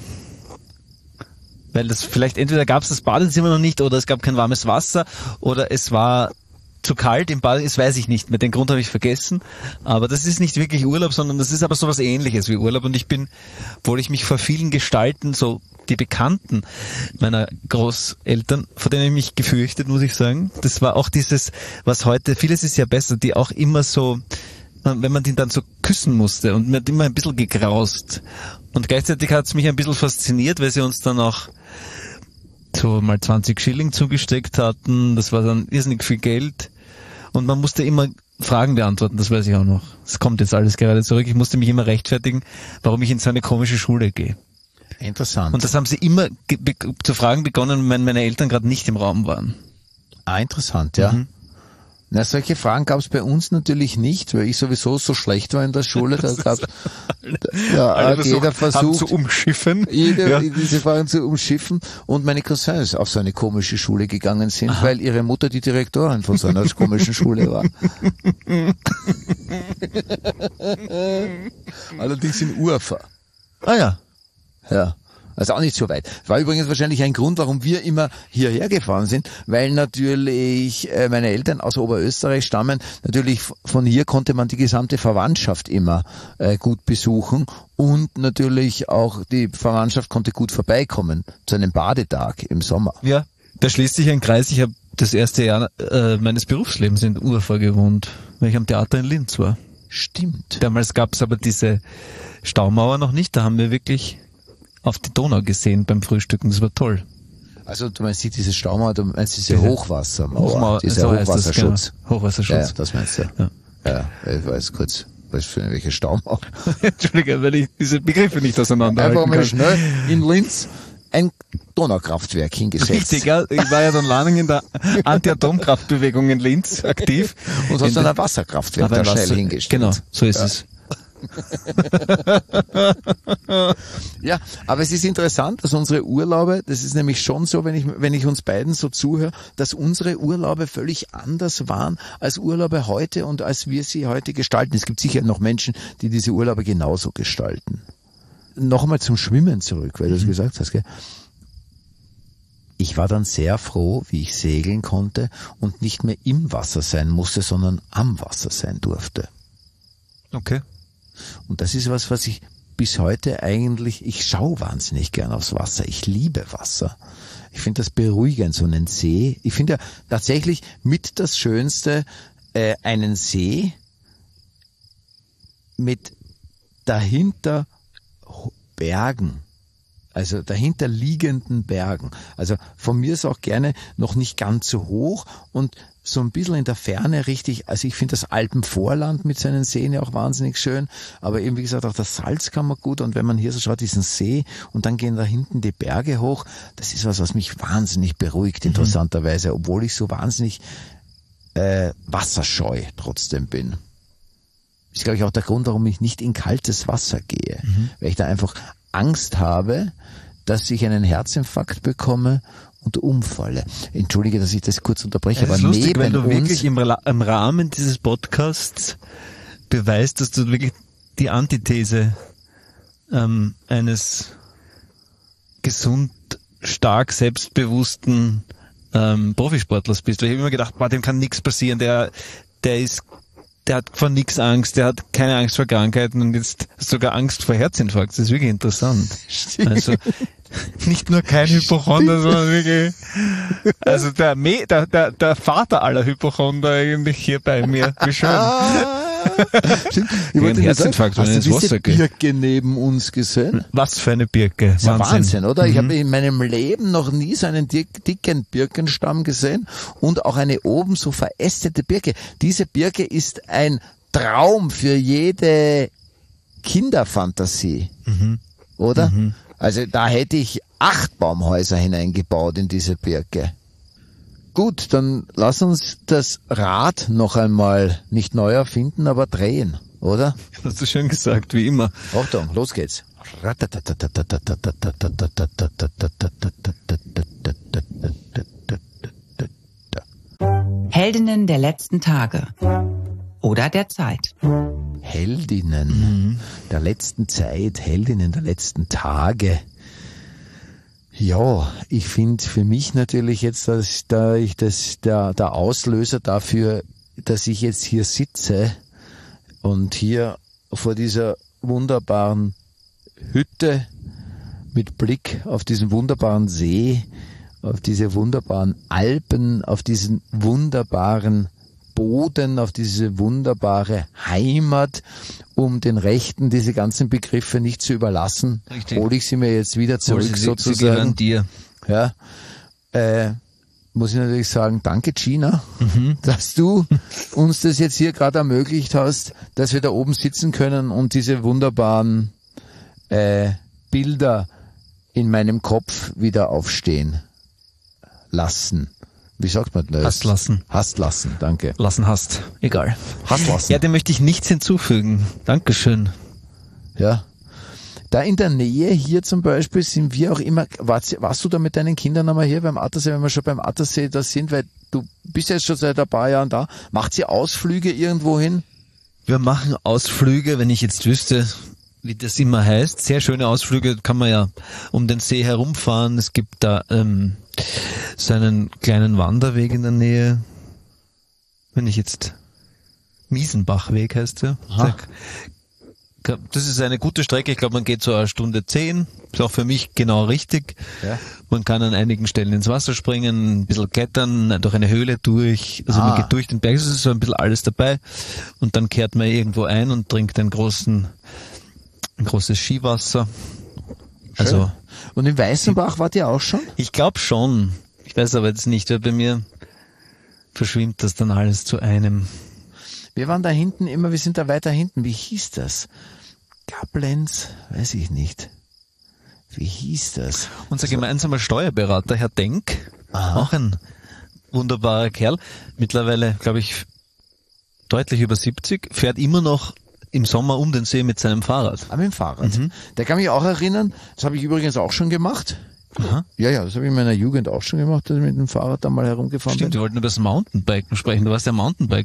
Weil das vielleicht, entweder gab es das Badezimmer noch nicht oder es gab kein warmes Wasser oder es war zu kalt im Bad, das weiß ich nicht mehr, den Grund habe ich vergessen, aber das ist nicht wirklich Urlaub, sondern das ist aber sowas Ähnliches wie Urlaub und ich bin, obwohl ich mich vor vielen Gestalten, so die Bekannten meiner Großeltern, vor denen ich mich gefürchtet, muss ich sagen, das war auch dieses, was heute, vieles ist ja besser, die auch immer so, wenn man den dann so küssen musste und mir hat immer ein bisschen gegraust und gleichzeitig hat es mich ein bisschen fasziniert, weil sie uns dann auch so mal zwanzig Schilling zugesteckt hatten, das war dann irrsinnig viel Geld. Und man musste immer Fragen beantworten, das weiß ich auch noch. Es kommt jetzt alles gerade zurück. Ich musste mich immer rechtfertigen, warum ich in so eine komische Schule gehe. interessant. Und das haben sie immer ge- be- zu fragen begonnen, wenn meine Eltern gerade nicht im Raum waren. Ah, interessant, ja. Mhm. Na, solche Fragen gab es bei uns natürlich nicht, weil ich sowieso so schlecht war in der Schule. Da gab ja, Alle jeder versucht haben versucht, zu umschiffen. jeder, Ja. diese Fragen zu umschiffen und meine Cousins auf so eine komische Schule gegangen sind, Aha. weil ihre Mutter die Direktorin von so einer komischen Schule war. Allerdings in Urfa. Ah ja. Ja. Also auch nicht so weit. War übrigens wahrscheinlich ein Grund, warum wir immer hierher gefahren sind, weil natürlich äh, meine Eltern aus Oberösterreich stammen. Natürlich f- von hier konnte man die gesamte Verwandtschaft immer äh, gut besuchen und natürlich auch die Verwandtschaft konnte gut vorbeikommen zu einem Badetag im Sommer. Ja, da schließt sich ein Kreis. Ich habe das erste Jahr äh, meines Berufslebens in Urfa gewohnt, weil ich am Theater in Linz war. Stimmt. Damals gab es aber diese Staumauer noch nicht, da haben wir wirklich auf die Donau gesehen beim Frühstücken, das war toll. Also du meinst nicht diese Staumauer, du meinst diese, Diese Hochwassermauer, Hochmauer, dieser so heißt das, Hochwasserschutz. genau. Hochwasserschutz. Ja, ja, das meinst du. Ja. Ja, ich weiß kurz, was für welche Staumauer. Entschuldige, weil ich diese Begriffe nicht Einfach auseinanderhalten mal kann. schnell in Linz ein Donaukraftwerk hingesetzt. Richtig, ja. Ich war ja dann lange in der Anti-Atomkraftbewegung in Linz aktiv. Und hast In dann der- ein Wasserkraftwerk Aber da ein schnell Wasser- hingestellt. Genau, so ist Ja. es. Ja, aber es ist interessant, dass unsere Urlaube, das ist nämlich schon so, wenn ich, wenn ich uns beiden so zuhöre, dass unsere Urlaube völlig anders waren als Urlaube heute und als wir sie heute gestalten. Es gibt sicher noch Menschen, die diese Urlaube genauso gestalten. Noch einmal zum Schwimmen zurück, weil du es gesagt hast, gell? ich war dann sehr froh, wie ich segeln konnte und nicht mehr im Wasser sein musste, sondern am Wasser sein durfte. Okay. Und das ist was, was ich bis heute eigentlich, ich schaue wahnsinnig gern aufs Wasser. Ich liebe Wasser. Ich finde das beruhigend, so einen See. Ich finde ja tatsächlich mit das Schönste, äh, einen See mit dahinter Bergen. Also dahinter liegenden Bergen. Also von mir ist auch gerne noch nicht ganz so hoch und so ein bisschen in der Ferne richtig, also ich finde das Alpenvorland mit seinen Seen ja auch wahnsinnig schön, aber eben wie gesagt auch das Salzkammer gut und wenn man hier so schaut, diesen See und dann gehen da hinten die Berge hoch, das ist was, was mich wahnsinnig beruhigt, interessanterweise, obwohl ich so wahnsinnig äh, wasserscheu trotzdem bin. Das ist, glaube ich, auch der Grund, warum ich nicht in kaltes Wasser gehe, mhm. weil ich da einfach Angst habe, dass ich einen Herzinfarkt bekomme und umfalle. Entschuldige, dass ich das kurz unterbreche, es aber ist lustig, neben weil du uns wirklich im, Ra- im Rahmen dieses Podcasts beweist, dass du wirklich die Antithese ähm, eines gesund, stark selbstbewussten ähm, Profisportlers bist. Weil ich habe immer gedacht, boah, dem kann nichts passieren, der, der ist der hat vor nichts Angst, der hat keine Angst vor Krankheiten und jetzt sogar Angst vor Herzinfarkt. Das ist wirklich interessant. Stimmt. Also nicht nur kein Hypochonder, sondern wirklich, also der, Me, der, der, der Vater aller Hypochonder eigentlich hier bei mir. Wie schön. Stimmt. Ich Wie wollte ein nur sagen, Herzinfarkt, wenn hast ich du ins diese Wasser gehe. Birke neben uns gesehen? Was für eine Birke. Das ist ja Wahnsinn. Wahnsinn, oder? Ich Mhm. habe in meinem Leben noch nie so einen dick, dicken Birkenstamm gesehen und auch eine oben so verästete Birke. Diese Birke ist ein Traum für jede Kinderfantasie, Mhm. oder? Mhm. Also da hätte ich acht Baumhäuser hineingebaut in diese Birke. Gut, dann lass uns das Rad noch einmal nicht neu erfinden, aber drehen, oder? Hast du schön gesagt, wie immer. Achtung, los geht's. Heldinnen der letzten Tage oder der Zeit. Heldinnen der letzten Zeit, Heldinnen der letzten Tage. Ja, ich finde für mich natürlich jetzt, dass da ich das der der Auslöser dafür, dass ich jetzt hier sitze und hier vor dieser wunderbaren Hütte mit Blick auf diesen wunderbaren See, auf diese wunderbaren Alpen, auf diesen wunderbaren Boden, auf diese wunderbare Heimat, um den Rechten diese ganzen Begriffe nicht zu überlassen, Richtig. hole ich sie mir jetzt wieder zurück Sie, sie gehören sozusagen. dir. Ja, äh, muss ich natürlich sagen, danke Gina, Mhm. dass du uns das jetzt hier gerade ermöglicht hast, dass wir da oben sitzen können und diese wunderbaren äh, Bilder in meinem Kopf wieder aufstehen lassen. Wie sagt man das? Hast lassen. Hast lassen, danke. Lassen hast. Egal. Hast lassen. Ja, dem möchte ich nichts hinzufügen. Dankeschön. Ja. Da in der Nähe hier zum Beispiel sind wir auch immer, warst, warst du da mit deinen Kindern einmal hier beim Attersee, wenn wir schon beim Attersee da sind, weil du bist jetzt schon seit ein paar Jahren da, macht ihr Ausflüge irgendwo hin? Wir machen Ausflüge, wenn ich jetzt wüsste, wie das immer heißt. Sehr schöne Ausflüge, kann man ja um den See herumfahren. Es gibt da ähm, so einen kleinen Wanderweg in der Nähe. Wenn ich jetzt Miesenbachweg heißt der. Aha. Das ist eine gute Strecke. Ich glaube, man geht so eine Stunde zehn. Ist auch für mich genau richtig. Ja. Man kann an einigen Stellen ins Wasser springen, ein bisschen klettern, durch eine Höhle durch. Also Ah. man geht durch den Berg, es ist so ein bisschen alles dabei. Und dann kehrt man irgendwo ein und trinkt einen großen, ein großes Skiwasser. Also, Und in Weißenbach wart ihr auch schon? ich glaube schon. Ich weiß aber jetzt nicht, weil bei mir verschwimmt das dann alles zu einem. Wir waren da hinten immer, wir sind da weiter hinten. Wie hieß das? Gablenz? Weiß ich nicht. Wie hieß das? Unser gemeinsamer Steuerberater, Herr Denk, Aha. auch ein wunderbarer Kerl, mittlerweile, glaube ich, deutlich über siebzig, fährt immer noch im Sommer um den See mit seinem Fahrrad. Ah, mit dem Fahrrad. Mhm. Der kann mich auch erinnern, das habe ich übrigens auch schon gemacht. Aha. Ja, ja, das habe ich in meiner Jugend auch schon gemacht, dass ich mit dem Fahrrad da mal herumgefahren Stimmt, bin. wir wollten über das Mountainbiken sprechen. Du warst ja Mountainbike.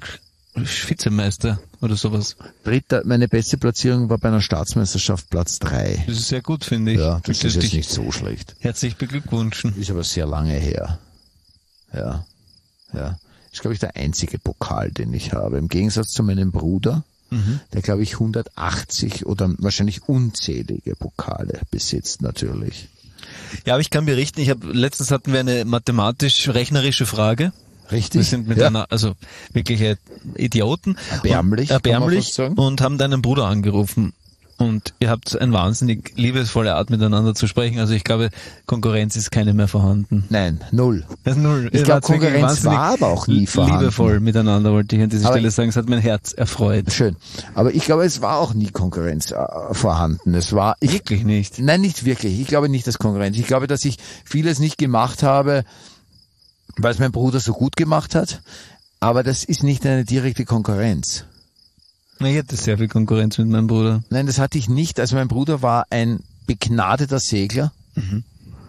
Vizemeister oder sowas. Dritter, meine beste Platzierung war bei einer Staatsmeisterschaft Platz drei. Das ist sehr gut, finde ich. Ja, das Ich ist möchte jetzt dich nicht so schlecht. herzlich beglückwünschen. Ist aber sehr lange her. Ja, ja. Ist, glaube ich, der einzige Pokal, den ich habe. Im Gegensatz zu meinem Bruder, Mhm. der, glaube ich, hundertachtzig oder wahrscheinlich unzählige Pokale besitzt, natürlich. Ja, aber ich kann berichten, ich habe letztens hatten wir eine mathematisch-rechnerische Frage. Richtig? Wir sind mit ja. einer, also wirkliche Idioten. Erbärmlich, Und, kann man erbärmlich fast sagen. und haben deinen Bruder angerufen. Und ihr habt eine wahnsinnig liebevolle Art miteinander zu sprechen. Also ich glaube, Konkurrenz ist keine mehr vorhanden. Nein, null. Das ist null. Ich Ihr glaube, wart wirklich Konkurrenz wahnsinnig war aber auch nie vorhanden. liebevoll miteinander, wollte ich an dieser Aber Stelle sagen. Es hat mein Herz erfreut. Schön. Aber ich glaube, es war auch nie Konkurrenz äh, vorhanden. Es war, ich, Wirklich nicht. Nein, nicht wirklich. Ich glaube nicht, dass Konkurrenz. Ich glaube, dass ich vieles nicht gemacht habe, weil es mein Bruder so gut gemacht hat. Aber das ist nicht eine direkte Konkurrenz. Ich hatte sehr viel Konkurrenz mit meinem Bruder. Nein, das hatte ich nicht. Also mein Bruder war ein begnadeter Segler. Mhm.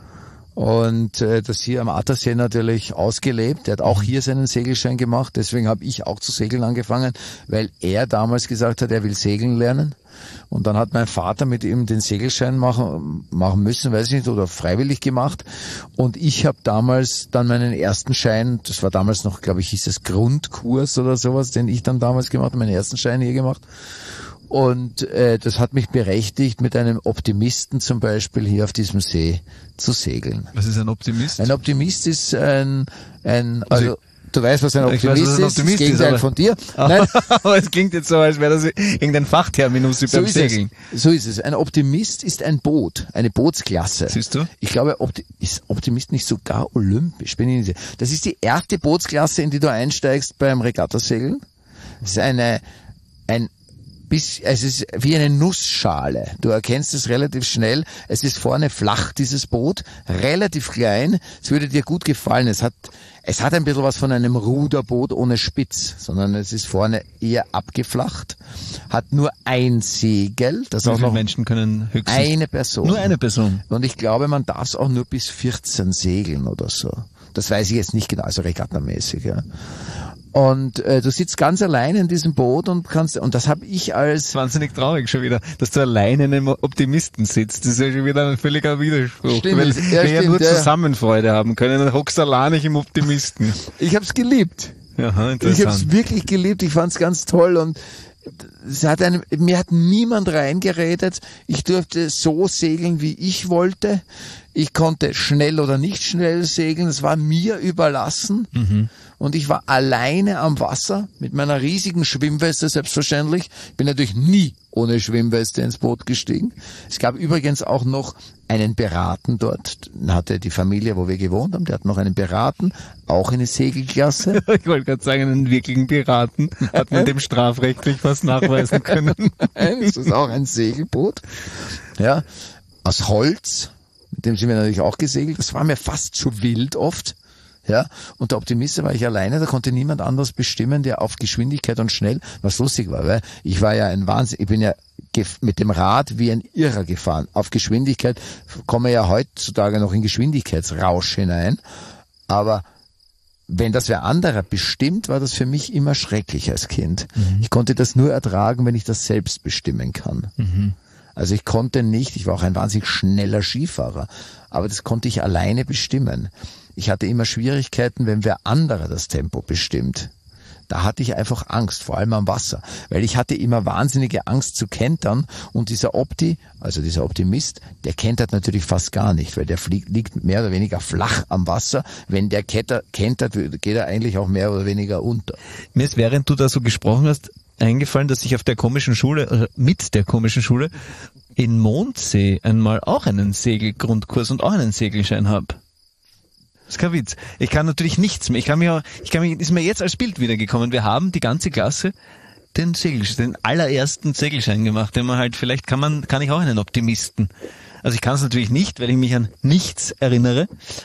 Und äh, das hier am Attersee natürlich ausgelebt. Er hat auch hier seinen Segelschein gemacht. Deswegen habe ich auch zu segeln angefangen, weil er damals gesagt hat, er will segeln lernen. Und dann hat mein Vater mit ihm den Segelschein machen, machen müssen, weiß ich nicht, oder freiwillig gemacht. Und ich habe damals dann meinen ersten Schein, das war damals noch, glaube ich, hieß das Grundkurs oder sowas, den ich dann damals gemacht habe, meinen ersten Schein hier gemacht. Und äh, das hat mich berechtigt, mit einem Optimisten zum Beispiel hier auf diesem See zu segeln. Was ist ein Optimist? Ein Optimist ist ein, ein also, Also, du weißt, was ein ich Optimist, weiß, was ein ist, Optimist das Gegenteil ist, aber- von dir. Nein, Aber es klingt jetzt so, als wäre das irgendein Fachterminus so beim ist Segeln. es. So ist es. Ein Optimist ist ein Boot, eine Bootsklasse. Siehst du? Ich glaube, Opti- ist Optimist nicht sogar olympisch? Bin ich nicht sicher. Das ist die erste Bootsklasse, in die du einsteigst beim Regattasegeln. Das ist eine, ein bis, es ist wie eine Nussschale. Du erkennst es relativ schnell. Es ist vorne flach, dieses Boot, relativ klein. Es würde dir gut gefallen. Es hat, es hat ein bisschen was von einem Ruderboot ohne Spitz, sondern es ist vorne eher abgeflacht, hat nur ein Segel, das Wie auch viele noch Menschen können höchstens... eine Person. Nur eine Person. Und ich glaube, man darf es auch nur bis vierzehn segeln oder so. Das weiß ich jetzt nicht genau, also regattamäßig, ja. Und äh, du sitzt ganz allein in diesem Boot und kannst, und das habe ich als, Wahnsinnig traurig schon wieder, dass du alleine in einem Optimisten sitzt. Das ist ja schon wieder ein völliger Widerspruch. Stimmt, Weil ja, wir ja stimmt, nur ja. zusammen Freude haben können. Dann hockst du allein nicht im Optimisten. ich habe es geliebt. Aha, Ich habe interessant. es wirklich geliebt, ich fand es ganz toll und es hat einem, mir hat niemand reingeredet. Ich durfte so segeln, wie ich wollte. Ich konnte schnell oder nicht schnell segeln. Es war mir überlassen. Mhm. Und ich war alleine am Wasser mit meiner riesigen Schwimmweste selbstverständlich. Ich bin natürlich nie ohne Schwimmweste ins Boot gestiegen. Es gab übrigens auch noch einen Beraten dort. Hatte die Familie, wo wir gewohnt haben, der hat noch einen Beraten, auch eine Segelklasse. Ich wollte gerade sagen, einen wirklichen Piraten hat man dem strafrechtlich was nachweisen können. Das ist auch ein Segelboot. Ja, aus Holz. Mit dem sind wir natürlich auch gesegelt. Das war mir fast zu wild oft. Ja, und der Optimist war ich alleine, da konnte niemand anderes bestimmen, der auf Geschwindigkeit und schnell, was lustig war, weil ich war ja ein Wahnsinn, ich bin ja gef- mit dem Rad wie ein Irrer gefahren. Auf Geschwindigkeit komme ja heutzutage noch in Geschwindigkeitsrausch hinein, aber wenn das wer anderer bestimmt, war das für mich immer schrecklich als Kind. Mhm. Ich konnte das nur ertragen, wenn ich das selbst bestimmen kann. Mhm. Also ich konnte nicht, ich war auch ein wahnsinnig schneller Skifahrer, aber das konnte ich alleine bestimmen. Ich hatte immer Schwierigkeiten, wenn wer anderer das Tempo bestimmt. Da hatte ich einfach Angst, vor allem am Wasser, weil ich hatte immer wahnsinnige Angst zu kentern und dieser Opti, also dieser Optimist, der kentert natürlich fast gar nicht, weil der fliegt, liegt mehr oder weniger flach am Wasser. Wenn der Ketter, kentert, geht er eigentlich auch mehr oder weniger unter. Mir ist, während du da so gesprochen hast, eingefallen, dass ich auf der komischen Schule, äh, mit der komischen Schule, in Mondsee einmal auch einen Segelgrundkurs und auch einen Segelschein habe. Das ist kein Witz. Ich kann natürlich nichts mehr. Ich kann mir, ich kann mir, ist mir jetzt als Bild wiedergekommen. Wir haben die ganze Klasse den Segelschein, den allerersten Segelschein gemacht, den man halt, vielleicht kann man, kann ich auch einen Optimisten. Also ich kann es natürlich nicht, weil ich mich an nichts erinnere,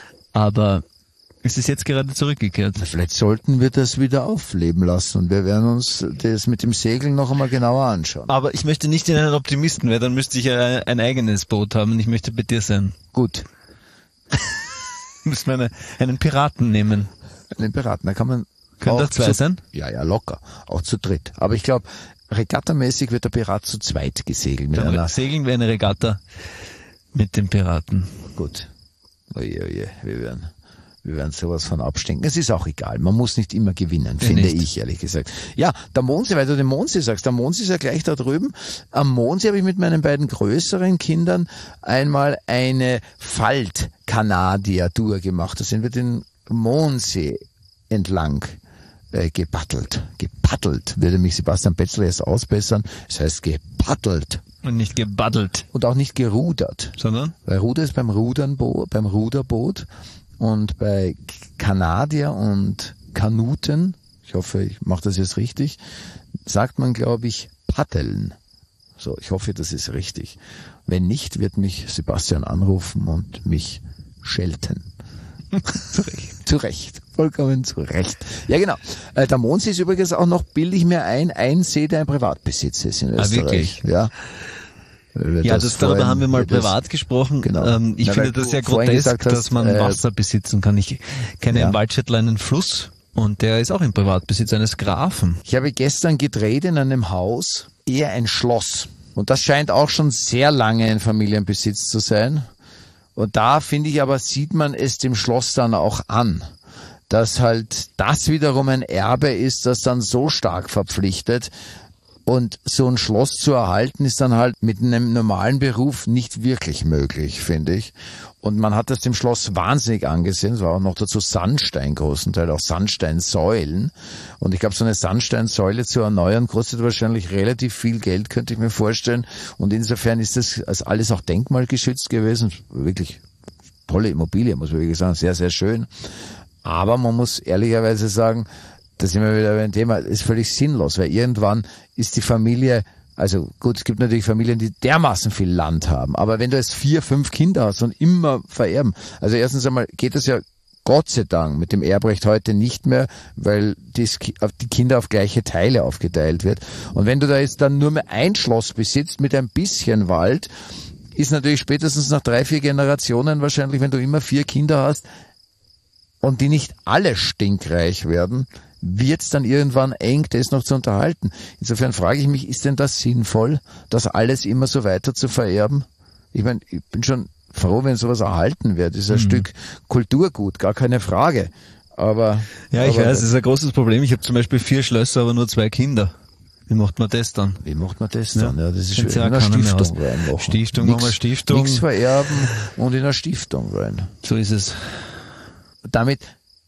aber es ist jetzt gerade zurückgekehrt. Vielleicht sollten wir das wieder aufleben lassen und wir werden uns das mit dem Segeln noch einmal genauer anschauen. Aber ich möchte nicht in einen Optimisten werden, dann müsste ich ja ein eigenes Boot haben und ich möchte bei dir sein. Gut, Müssen wir eine, einen Piraten nehmen. einen Piraten, da kann man Können doch zwei zu, sein? Ja, ja, locker. Auch zu dritt. Aber ich glaube, regattamäßig wird der Pirat zu zweit gesegelt. Mit Dann einer, segeln wir eine Regatta mit den Piraten. gut. Oje, oje, wir werden, wir werden sowas von abstinken. Es ist auch egal. Man muss nicht immer gewinnen, Ja, finde nicht. ich, ehrlich gesagt. Ja, der Mondsee, weil du den Mondsee sagst. Der Mondsee ist ja gleich da drüben. Am Mondsee habe ich mit meinen beiden größeren Kindern einmal eine Falt-Kanadier-Tour gemacht. Da sind wir den Mondsee entlang äh, gepaddelt. Gepaddelt, würde mich Sebastian Petzl erst ausbessern. Es heißt gepaddelt Und nicht gebaddelt, und auch nicht gerudert. sondern? Weil Ruder ist beim Rudern, beim Ruderboot und bei Kanadier und Kanuten, ich hoffe, ich mache das jetzt richtig, sagt man, glaube ich, paddeln. So, ich hoffe, das ist richtig. Wenn nicht, wird mich Sebastian anrufen und mich schelten. Zu Recht. Zu Recht. Vollkommen zu Recht. Ja, genau. Äh, der Mondsee ist übrigens auch noch, bilde ich mir ein, ein See, der ein Privatbesitz ist in Österreich. wirklich? Ja. Weil wir Ja, das, darüber vorhin- haben wir mal das- privat gesprochen. Genau. Ähm, ich Na, finde weil das du sehr vorhin grotesk, gesagt hast, dass man äh, Wasser besitzen kann. Ich kenne ja. im Waldstädtlein einen Fluss und der ist auch im Privatbesitz eines Grafen. Ich habe gestern gedreht in einem Haus, eher ein Schloss. Und das scheint auch schon sehr lange in Familienbesitz zu sein. Und da finde ich aber, sieht man es dem Schloss dann auch an, dass halt das wiederum ein Erbe ist, das dann so stark verpflichtet. Und so ein Schloss zu erhalten ist dann halt mit einem normalen Beruf nicht wirklich möglich, finde ich. Und man hat das dem Schloss wahnsinnig angesehen. Es war auch noch dazu Sandstein, großen Teil auch Sandsteinsäulen. Und ich glaube, so eine Sandsteinsäule zu erneuern, kostet wahrscheinlich relativ viel Geld, könnte ich mir vorstellen. Und insofern ist das als alles auch denkmalgeschützt gewesen. Wirklich tolle Immobilie, muss man wirklich sagen. Sehr, sehr schön. Aber man muss ehrlicherweise sagen, da sind wir wieder bei dem Thema, ist völlig sinnlos, weil irgendwann ist die Familie, also gut, es gibt natürlich Familien, die dermaßen viel Land haben, aber wenn du jetzt vier, fünf Kinder hast und immer vererben, also erstens einmal geht das ja Gott sei Dank mit dem Erbrecht heute nicht mehr, weil dies, die Kinder auf gleiche Teile aufgeteilt wird. Und wenn du da jetzt dann nur mehr ein Schloss besitzt mit ein bisschen Wald, ist natürlich spätestens nach drei, vier Generationen wahrscheinlich, wenn du immer vier Kinder hast und die nicht alle stinkreich werden, wird es dann irgendwann eng, das noch zu unterhalten. Insofern frage ich mich, ist denn das sinnvoll, das alles immer so weiter zu vererben? Ich meine, ich bin schon froh, wenn sowas erhalten wird. Das ist ein mhm. Stück Kulturgut, gar keine Frage. Aber ja, ich aber, weiß, das ist ein großes Problem. Ich habe zum Beispiel vier Schlösser, aber nur zwei Kinder. Wie macht man das dann? Wie macht man das dann? Ja, ja das ist schön. In einer Stiftung reinmachen. Stiftung nix, haben wir Stiftung. Nichts vererben und in eine Stiftung rein. So ist es. Damit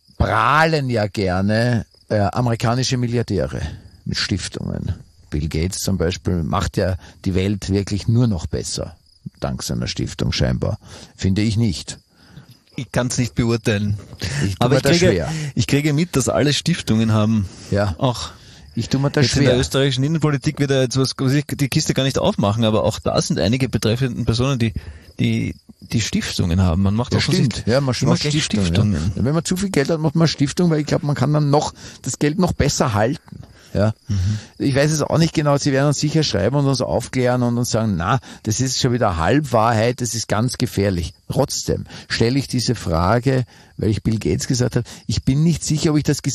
prahlen ja gerne äh, amerikanische Milliardäre mit Stiftungen. Bill Gates zum Beispiel macht ja die Welt wirklich nur noch besser, dank seiner Stiftung scheinbar. Finde ich nicht. Ich kann es nicht beurteilen. Ich tue Aber mir ich da kriege, schwer. ich kriege mit, dass alle Stiftungen haben. Ja. Auch Ich tue mir da jetzt in der schwer. österreichischen Innenpolitik wird ja jetzt was, was ich die Kiste gar nicht aufmachen, aber auch da sind einige betreffenden Personen, die die die Stiftungen haben. Man macht Ja, auch stimmt. Ja, man immer macht gleich Stiftungen. Stiftungen. Ja. Wenn man zu viel Geld hat, macht man Stiftung, weil ich glaube, man kann dann noch das Geld noch besser halten. Ja. Mhm. Ich weiß es auch nicht genau. Sie werden uns sicher schreiben und uns aufklären und uns sagen, na, das ist schon wieder Halbwahrheit, das ist ganz gefährlich. Trotzdem stelle ich diese Frage, weil ich Bill Gates gesagt habe, ich bin nicht sicher, ob ich das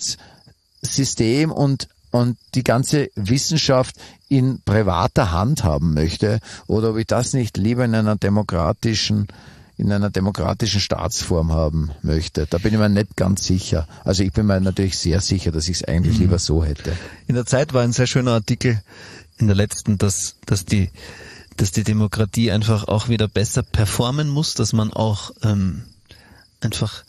Gesundheitssystem und und die ganze Wissenschaft in privater Hand haben möchte oder ob ich das nicht lieber in einer demokratischen in einer demokratischen Staatsform haben möchte. Da bin ich mir nicht ganz sicher. Also ich bin mir natürlich sehr sicher, dass ich es eigentlich mhm. lieber so hätte. In der Zeit war ein sehr schöner Artikel in der letzten, dass dass die dass die Demokratie einfach auch wieder besser performen muss, dass man auch ähm, einfach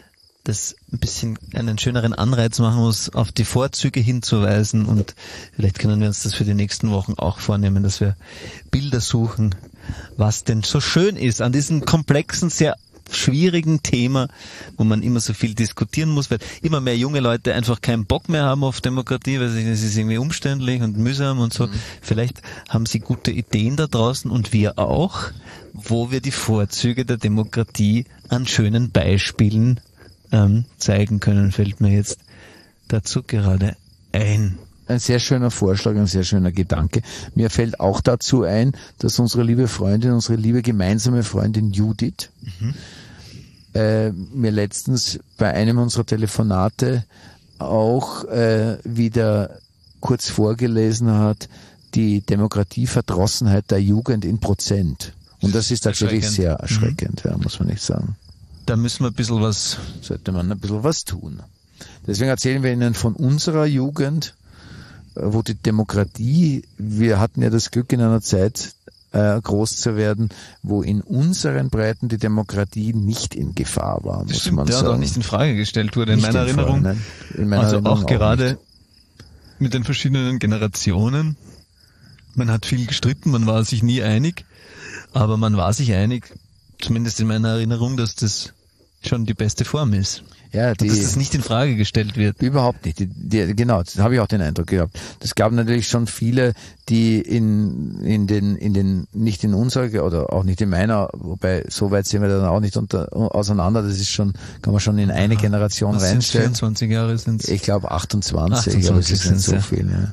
das ein bisschen einen schöneren Anreiz machen muss, auf die Vorzüge hinzuweisen, und vielleicht können wir uns das für die nächsten Wochen auch vornehmen, dass wir Bilder suchen, was denn so schön ist an diesem komplexen, sehr schwierigen Thema, wo man immer so viel diskutieren muss, weil immer mehr junge Leute einfach keinen Bock mehr haben auf Demokratie, weil es ist irgendwie umständlich und mühsam und so. Mhm. Vielleicht haben sie gute Ideen da draußen und wir auch, wo wir die Vorzüge der Demokratie an schönen Beispielen ähm, zeigen können, fällt mir jetzt dazu gerade ein. Ein sehr schöner Vorschlag, ein sehr schöner Gedanke. Mir fällt auch dazu ein, dass unsere liebe Freundin, unsere liebe gemeinsame Freundin Judith, mhm. äh, mir letztens bei einem unserer Telefonate auch äh, wieder kurz vorgelesen hat, die Demokratieverdrossenheit der Jugend in Prozent. Und das ist tatsächlich Erschreckend. sehr erschreckend, ja, muss man nicht sagen. Da müssen wir ein bisschen was... Sollte man ein bisschen was tun. Deswegen erzählen wir Ihnen von unserer Jugend, äh, wo die Demokratie, wir hatten ja das Glück in einer Zeit äh, groß zu werden, wo in unseren Breiten die Demokratie nicht in Gefahr war, muss Stimmt, man der sagen. auch nicht in Frage gestellt wurde, in Nicht meiner in Frage, Erinnerung. nein. In meiner Also Erinnerung auch gerade nicht. mit den verschiedenen Generationen. Man hat viel gestritten, man war sich nie einig, aber man war sich einig, zumindest in meiner Erinnerung, dass das schon die beste Form ist. Ja, die, Dass das nicht in Frage gestellt wird. Überhaupt nicht. Die, die, genau, das habe ich auch den Eindruck gehabt. Das gab natürlich schon viele, die in in den in den nicht in unserer oder auch nicht in meiner, wobei so weit sind wir dann auch nicht unter, auseinander. Das ist schon, kann man schon in eine Generation Was sind's, reinstellen. vierundzwanzig Jahre sind es. Ich glaube achtundzwanzig, achtundzwanzig aber es ist nicht sind's, so ja. viel. Ja.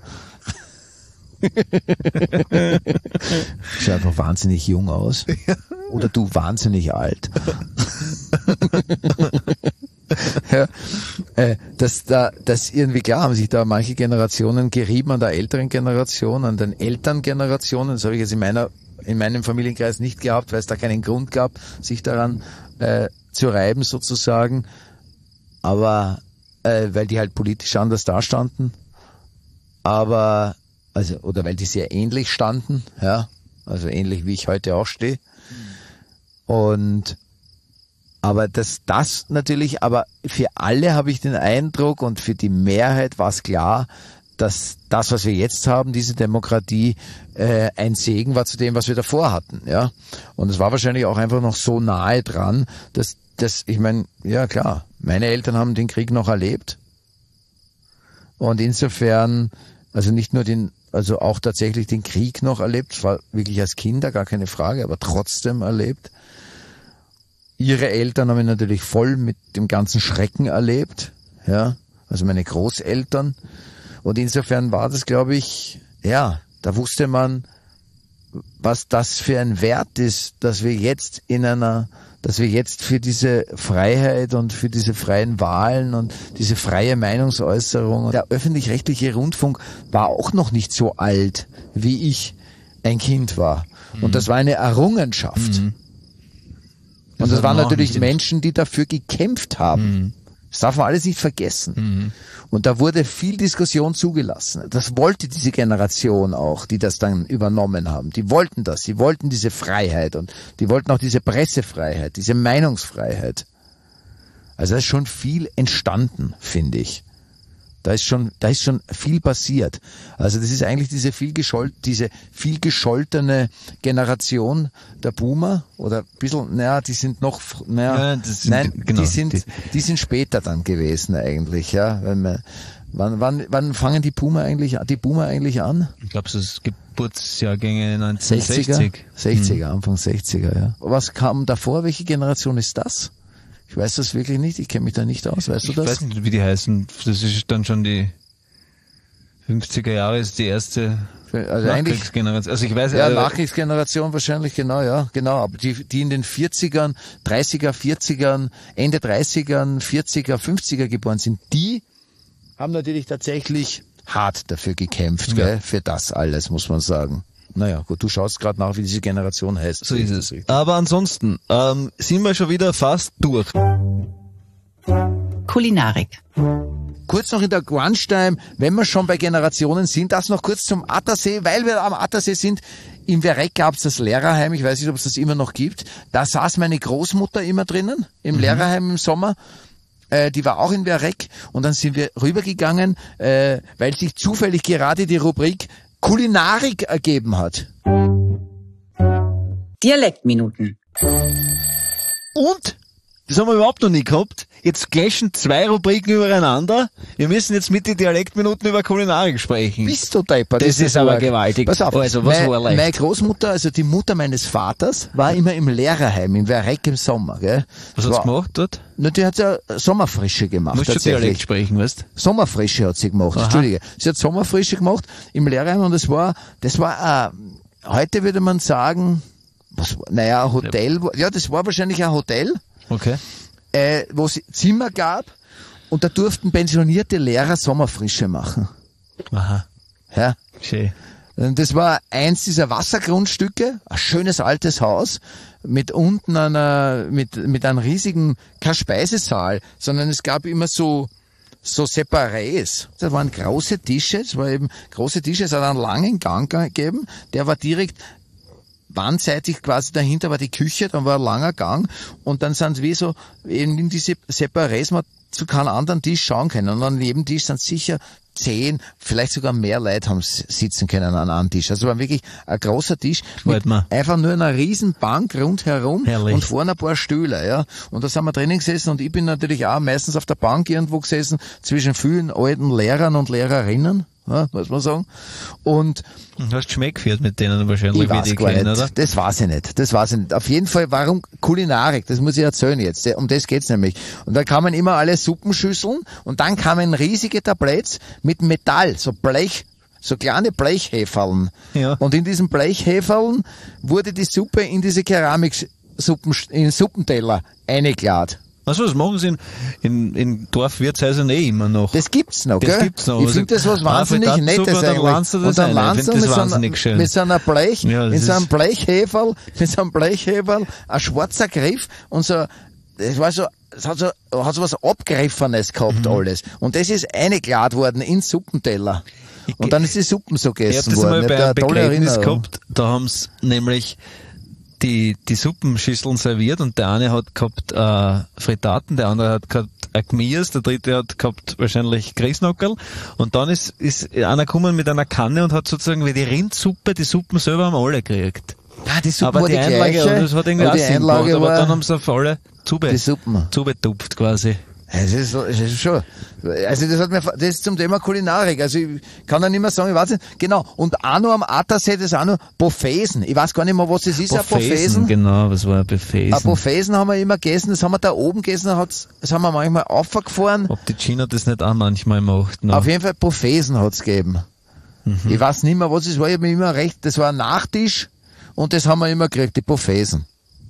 Schaut einfach wahnsinnig jung aus. Oder du wahnsinnig alt. Ja, äh, dass da, dass irgendwie klar haben sich da manche Generationen gerieben an der älteren Generation, an den Elterngenerationen. Das habe ich jetzt in meiner, in meinem Familienkreis nicht gehabt, weil es da keinen Grund gab, sich daran äh, zu reiben sozusagen. Aber äh, weil die halt politisch anders dastanden. Aber also oder weil die sehr ähnlich standen, ja, also ähnlich wie ich heute auch stehe. Und aber dass das natürlich, aber für alle habe ich den Eindruck und für die Mehrheit war es klar, dass das, was wir jetzt haben, diese Demokratie, äh, ein Segen war zu dem, was wir davor hatten, ja. Und es war wahrscheinlich auch einfach noch so nahe dran, dass, dass ich meine, ja klar, meine Eltern haben den Krieg noch erlebt und insofern, also nicht nur den, also auch tatsächlich den Krieg noch erlebt, zwar wirklich als Kinder, gar keine Frage, aber trotzdem erlebt. Ihre Eltern haben ihn natürlich voll mit dem ganzen Schrecken erlebt, ja, also meine Großeltern. Und insofern war das, glaube ich, ja, da wusste man, was das für ein Wert ist, dass wir jetzt in einer, dass wir jetzt für diese Freiheit und für diese freien Wahlen und diese freie Meinungsäußerung, der öffentlich-rechtliche Rundfunk war auch noch nicht so alt, wie ich ein Kind war. Mhm. Und das war eine Errungenschaft. Mhm. Und das, das waren natürlich Menschen, die dafür gekämpft haben. Mhm. Das darf man alles nicht vergessen. Mhm. Und da wurde viel Diskussion zugelassen. Das wollte diese Generation auch, die das dann übernommen haben. Die wollten das. Die wollten diese Freiheit und die wollten auch diese Pressefreiheit, diese Meinungsfreiheit. Also da ist schon viel entstanden, finde ich. Da ist schon, da ist schon viel passiert. Also das ist eigentlich diese viel geschol, diese viel gescholtene Generation der Boomer oder ein bisschen, naja, die sind noch, naja, ja, das sind, nein, genau, die sind, die, die sind später dann gewesen eigentlich, ja. Wenn man, wann, wann, wann fangen die Boomer eigentlich, die Boomer eigentlich an? Ich glaube, es ist Geburtsjahrgänge neunzehnhundertsechzig. sechziger, sechziger, hm. Anfang sechziger, ja. Was kam davor? Welche Generation ist das? Ich weiß das wirklich nicht, ich kenne mich da nicht aus, weißt du das? Ich weiß nicht, wie die heißen. Das ist dann schon die fünfziger Jahre, ist die erste also Nachkriegsgeneration. Also ich weiß ja, äh, Nachkriegsgeneration wahrscheinlich, genau, ja, genau. Aber die, die in den vierzigern, dreißiger, vierzigern, Ende dreißigern, vierziger, fünfziger geboren sind, die haben natürlich tatsächlich hart dafür gekämpft, ja. gell, für das alles, muss man sagen. Naja, gut, du schaust gerade nach, wie diese Generation heißt. So ist es. Aber ansonsten ähm, sind wir schon wieder fast durch. Kulinarik. Kurz noch in der Grunstein, wenn wir schon bei Generationen sind, das noch kurz zum Attersee, weil wir am Attersee sind. Im Verreck gab's das Lehrerheim, ich weiß nicht, ob es das immer noch gibt. Da saß meine Großmutter immer drinnen, im mhm. Lehrerheim im Sommer. Äh, die war auch in Verreck und dann sind wir rübergegangen, äh, weil sich zufällig gerade die Rubrik Kulinarik ergeben hat. Dialektminuten. Und? Das haben wir überhaupt noch nie gehabt. Jetzt clashen zwei Rubriken übereinander. Wir müssen jetzt mit den Dialektminuten über Kulinarik sprechen. Bist du deppert? Das, das ist aber gewaltig. Pass auf, also, was mein, war leicht? Meine Großmutter, also die Mutter meines Vaters, war immer im Lehrerheim, im Verreck im Sommer. Gell? Was hat's gemacht dort? Na, die hat ja Sommerfrische gemacht. Musst du Dialekt sprechen, weißt? Sommerfrische hat sie gemacht, Aha. Entschuldige. Sie hat Sommerfrische gemacht im Lehrerheim und das war, das war, äh, heute würde man sagen, was, naja, ein Hotel, ja, das war wahrscheinlich ein Hotel. Okay. Äh, wo es Zimmer gab Und da durften pensionierte Lehrer Sommerfrische machen. Aha, Ja. schön. Und das war eins dieser Wassergrundstücke, ein schönes altes Haus mit unten einer, mit, mit einem riesigen, kein Speisesaal, sondern es gab immer so, so Separés. Da waren große Tische, es war eben große Tische, es hat einen langen Gang gegeben, der war direkt wandseitig quasi dahinter war die Küche, dann war ein langer Gang und dann sind wie so eben in diese Separés man zu keinem anderen Tisch schauen können und an jedem Tisch sind sicher zehn, vielleicht sogar mehr Leute haben sitzen können an einem Tisch. Also war wirklich ein großer Tisch mit einfach nur einer riesen Bank rundherum Herrlich. und vorne ein paar Stühle, ja. Und da sind wir drinnen gesessen und ich bin natürlich auch meistens auf der Bank irgendwo gesessen zwischen vielen alten Lehrern und Lehrerinnen, ja, muss man sagen. Und Du hast Schmeck geführt mit denen wahrscheinlich, ich wie weiß die gar kennen, nicht. oder? Das weiß ich nicht. Das weiß ich nicht. Auf jeden Fall, warum Kulinarik? Das muss ich erzählen jetzt. Um das geht's nämlich. Und da kamen immer alle Suppenschüsseln und dann kamen riesige Tabletts mit Metall, so Blech, so kleine Blechheferln. Ja. Und in diesen Blechheferln wurde die Suppe in diese Keramiksuppen, in Suppenteller eingeladen. Also das machen sie in, in, in Dorfwirtshäusern eh immer noch. Das gibt's noch, Das gell? gibt's noch. Ich Also, finde das was wahnsinnig ah, für Nettes Datensuppe, dann eigentlich. lernst du das Und dann ein. Ich lernst du find mit das so, wahnsinnig einer, schön. mit so einer Blech, Ja, das mit so einem ist- Blechheferl, mit so einem Blechheferl, ein schwarzer Griff und so, das war so, es hat so, hat so was Abgriffenes gehabt Mhm. alles. Und das ist eingeladen worden in Suppenteller. Und dann ist die Suppen so Ich gegessen hab das worden. einmal Ich bei hab einem da eine tolle Begräbnis Erinnerung. gehabt, da haben's nämlich die, die Suppenschüsseln serviert und der eine hat gehabt äh, Frittaten, der andere hat gehabt ein Gmiers, der dritte hat gehabt wahrscheinlich Grießnockerl und dann ist, ist einer gekommen mit einer Kanne und hat sozusagen wie die Rindsuppe, die Suppen selber haben alle gekriegt. Ah, die Suppe Aber war die die Einlage, gleiche. und das hat irgendwie aber auch die Sinn Einlage gemacht, aber war dann haben sie auf alle zube, die Suppen. zugetupft quasi. Es ist, so- es ist schon, also das hat mir, das ist zum Thema Kulinarik, also ich kann da nicht mehr sagen, ich weiß nicht, genau, und auch noch am Attersee, das ist auch noch Buffesen, ich weiß gar nicht mehr, was das ist, ein Buffesen. Genau, was war ein Ein Buffesen? Buffesen haben wir immer gegessen, das haben wir da oben gegessen, hat's, das haben wir manchmal aufgefahren, Ob die China das nicht auch manchmal macht. No. auf jeden Fall Buffesen hat's gegeben. Mhm. Ich weiß nicht mehr, was es war, ich hab mir immer recht, das war ein Nachtisch und das haben wir immer gekriegt, die Buffesen.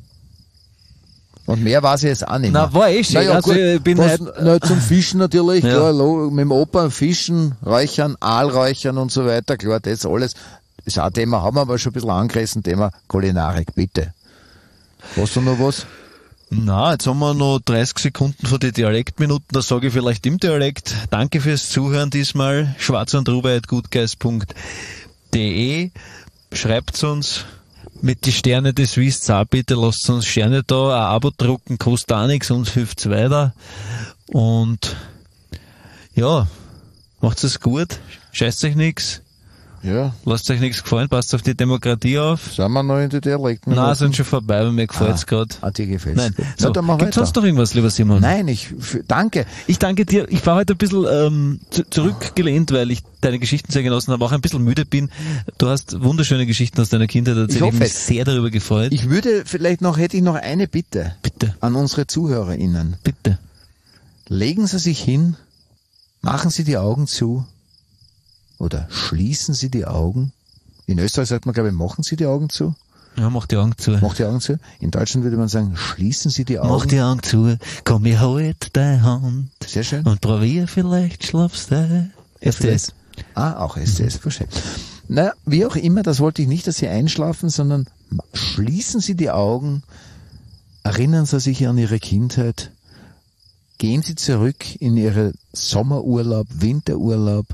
Und mehr weiß ich jetzt auch nicht mehr. Na, war eh schön. Naja, Also, gut, ich bin was, halt- na, zum Fischen natürlich, Ja. klar, lo, mit dem Opa Fischen, Räuchern, Aalräuchern und so weiter, klar, das alles ist auch ein Thema, haben wir aber schon ein bisschen angerissen, Thema Kulinarik, bitte. Hast du noch was? Na, jetzt haben wir noch dreißig Sekunden von den Dialektminuten, da sage ich vielleicht im Dialekt. Danke fürs Zuhören diesmal. schwarz und ruber at gutgeist punkt de. Schreibt's uns mit die Sterne des Wisst auch bitte, lasst uns Sterne da, ein Abo drucken, kostet auch nichts, uns hilft's weiter. Und ja, macht's es gut, scheißt euch nix, Ja, lasst euch nichts gefallen, passt auf die Demokratie auf. sind wir noch in die Dialekten? Nein, sind schon vorbei, aber mir gefällt's Ah, grad. ah, dir gefällt's. Nein, Na, so, dann mach gibt's weiter. sonst noch irgendwas, lieber Simon? Nein, ich, f- danke. Ich danke dir. Ich war heute ein bisschen ähm, zu- zurückgelehnt, weil ich deine Geschichten sehr genossen habe, auch ein bisschen müde bin. Du hast wunderschöne Geschichten aus deiner Kindheit erzählt. Ich Ich habe hoffe mich es. sehr darüber gefreut. Ich würde vielleicht noch, hätte ich noch eine Bitte bitte, an unsere ZuhörerInnen. bitte. Legen Sie sich hin, machen Sie die Augen zu oder schließen Sie die Augen. In Österreich sagt man, glaube ich, machen Sie die Augen zu. Ja, mach die Augen zu. Macht die Augen zu. In Deutschland würde man sagen, schließen Sie die Augen. Mach die Augen zu. Komm, ich halt deine Hand Sehr schön. und probier vielleicht schlafst du. S T S. Ah, auch S T S, verstehe. Na, wie auch immer, das wollte ich nicht, dass Sie einschlafen, sondern schließen Sie die Augen, erinnern Sie sich an Ihre Kindheit, gehen Sie zurück in Ihre Sommerurlaub, Winterurlaub,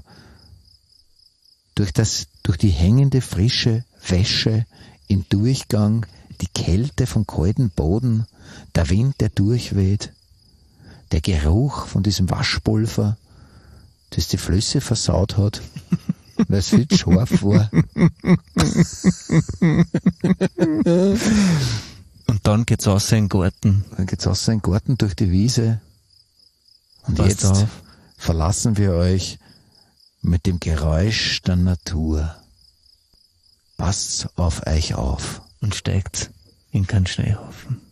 durch das, durch die hängende frische Wäsche im Durchgang, die Kälte vom kalten Boden, der Wind, der durchweht, der Geruch von diesem Waschpulver, das die Flüsse versaut hat, weil es viel zu scharf war. Und dann geht's raus in den Garten. Dann geht's aus in den Garten durch die Wiese. Und Passt jetzt auf. verlassen wir euch mit dem Geräusch der Natur. Passt auf euch auf. Und steigt in keinen Schneehaufen.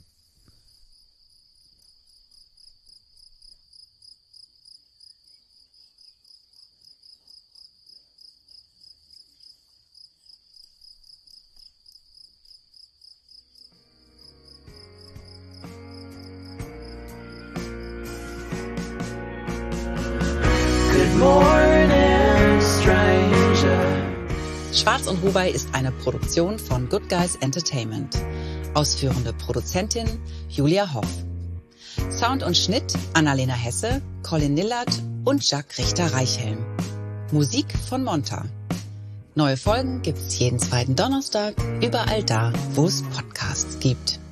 morning, stranger. Schwarz und Rubai ist eine Produktion von Good Guys Entertainment. Ausführende Produzentin Julia Hoff. Sound und Schnitt Annalena Hesse, Colin Nillert und Jacques Richter-Reichhelm. Musik von Monta. Neue Folgen gibt's jeden zweiten Donnerstag, überall da, wo es Podcasts gibt.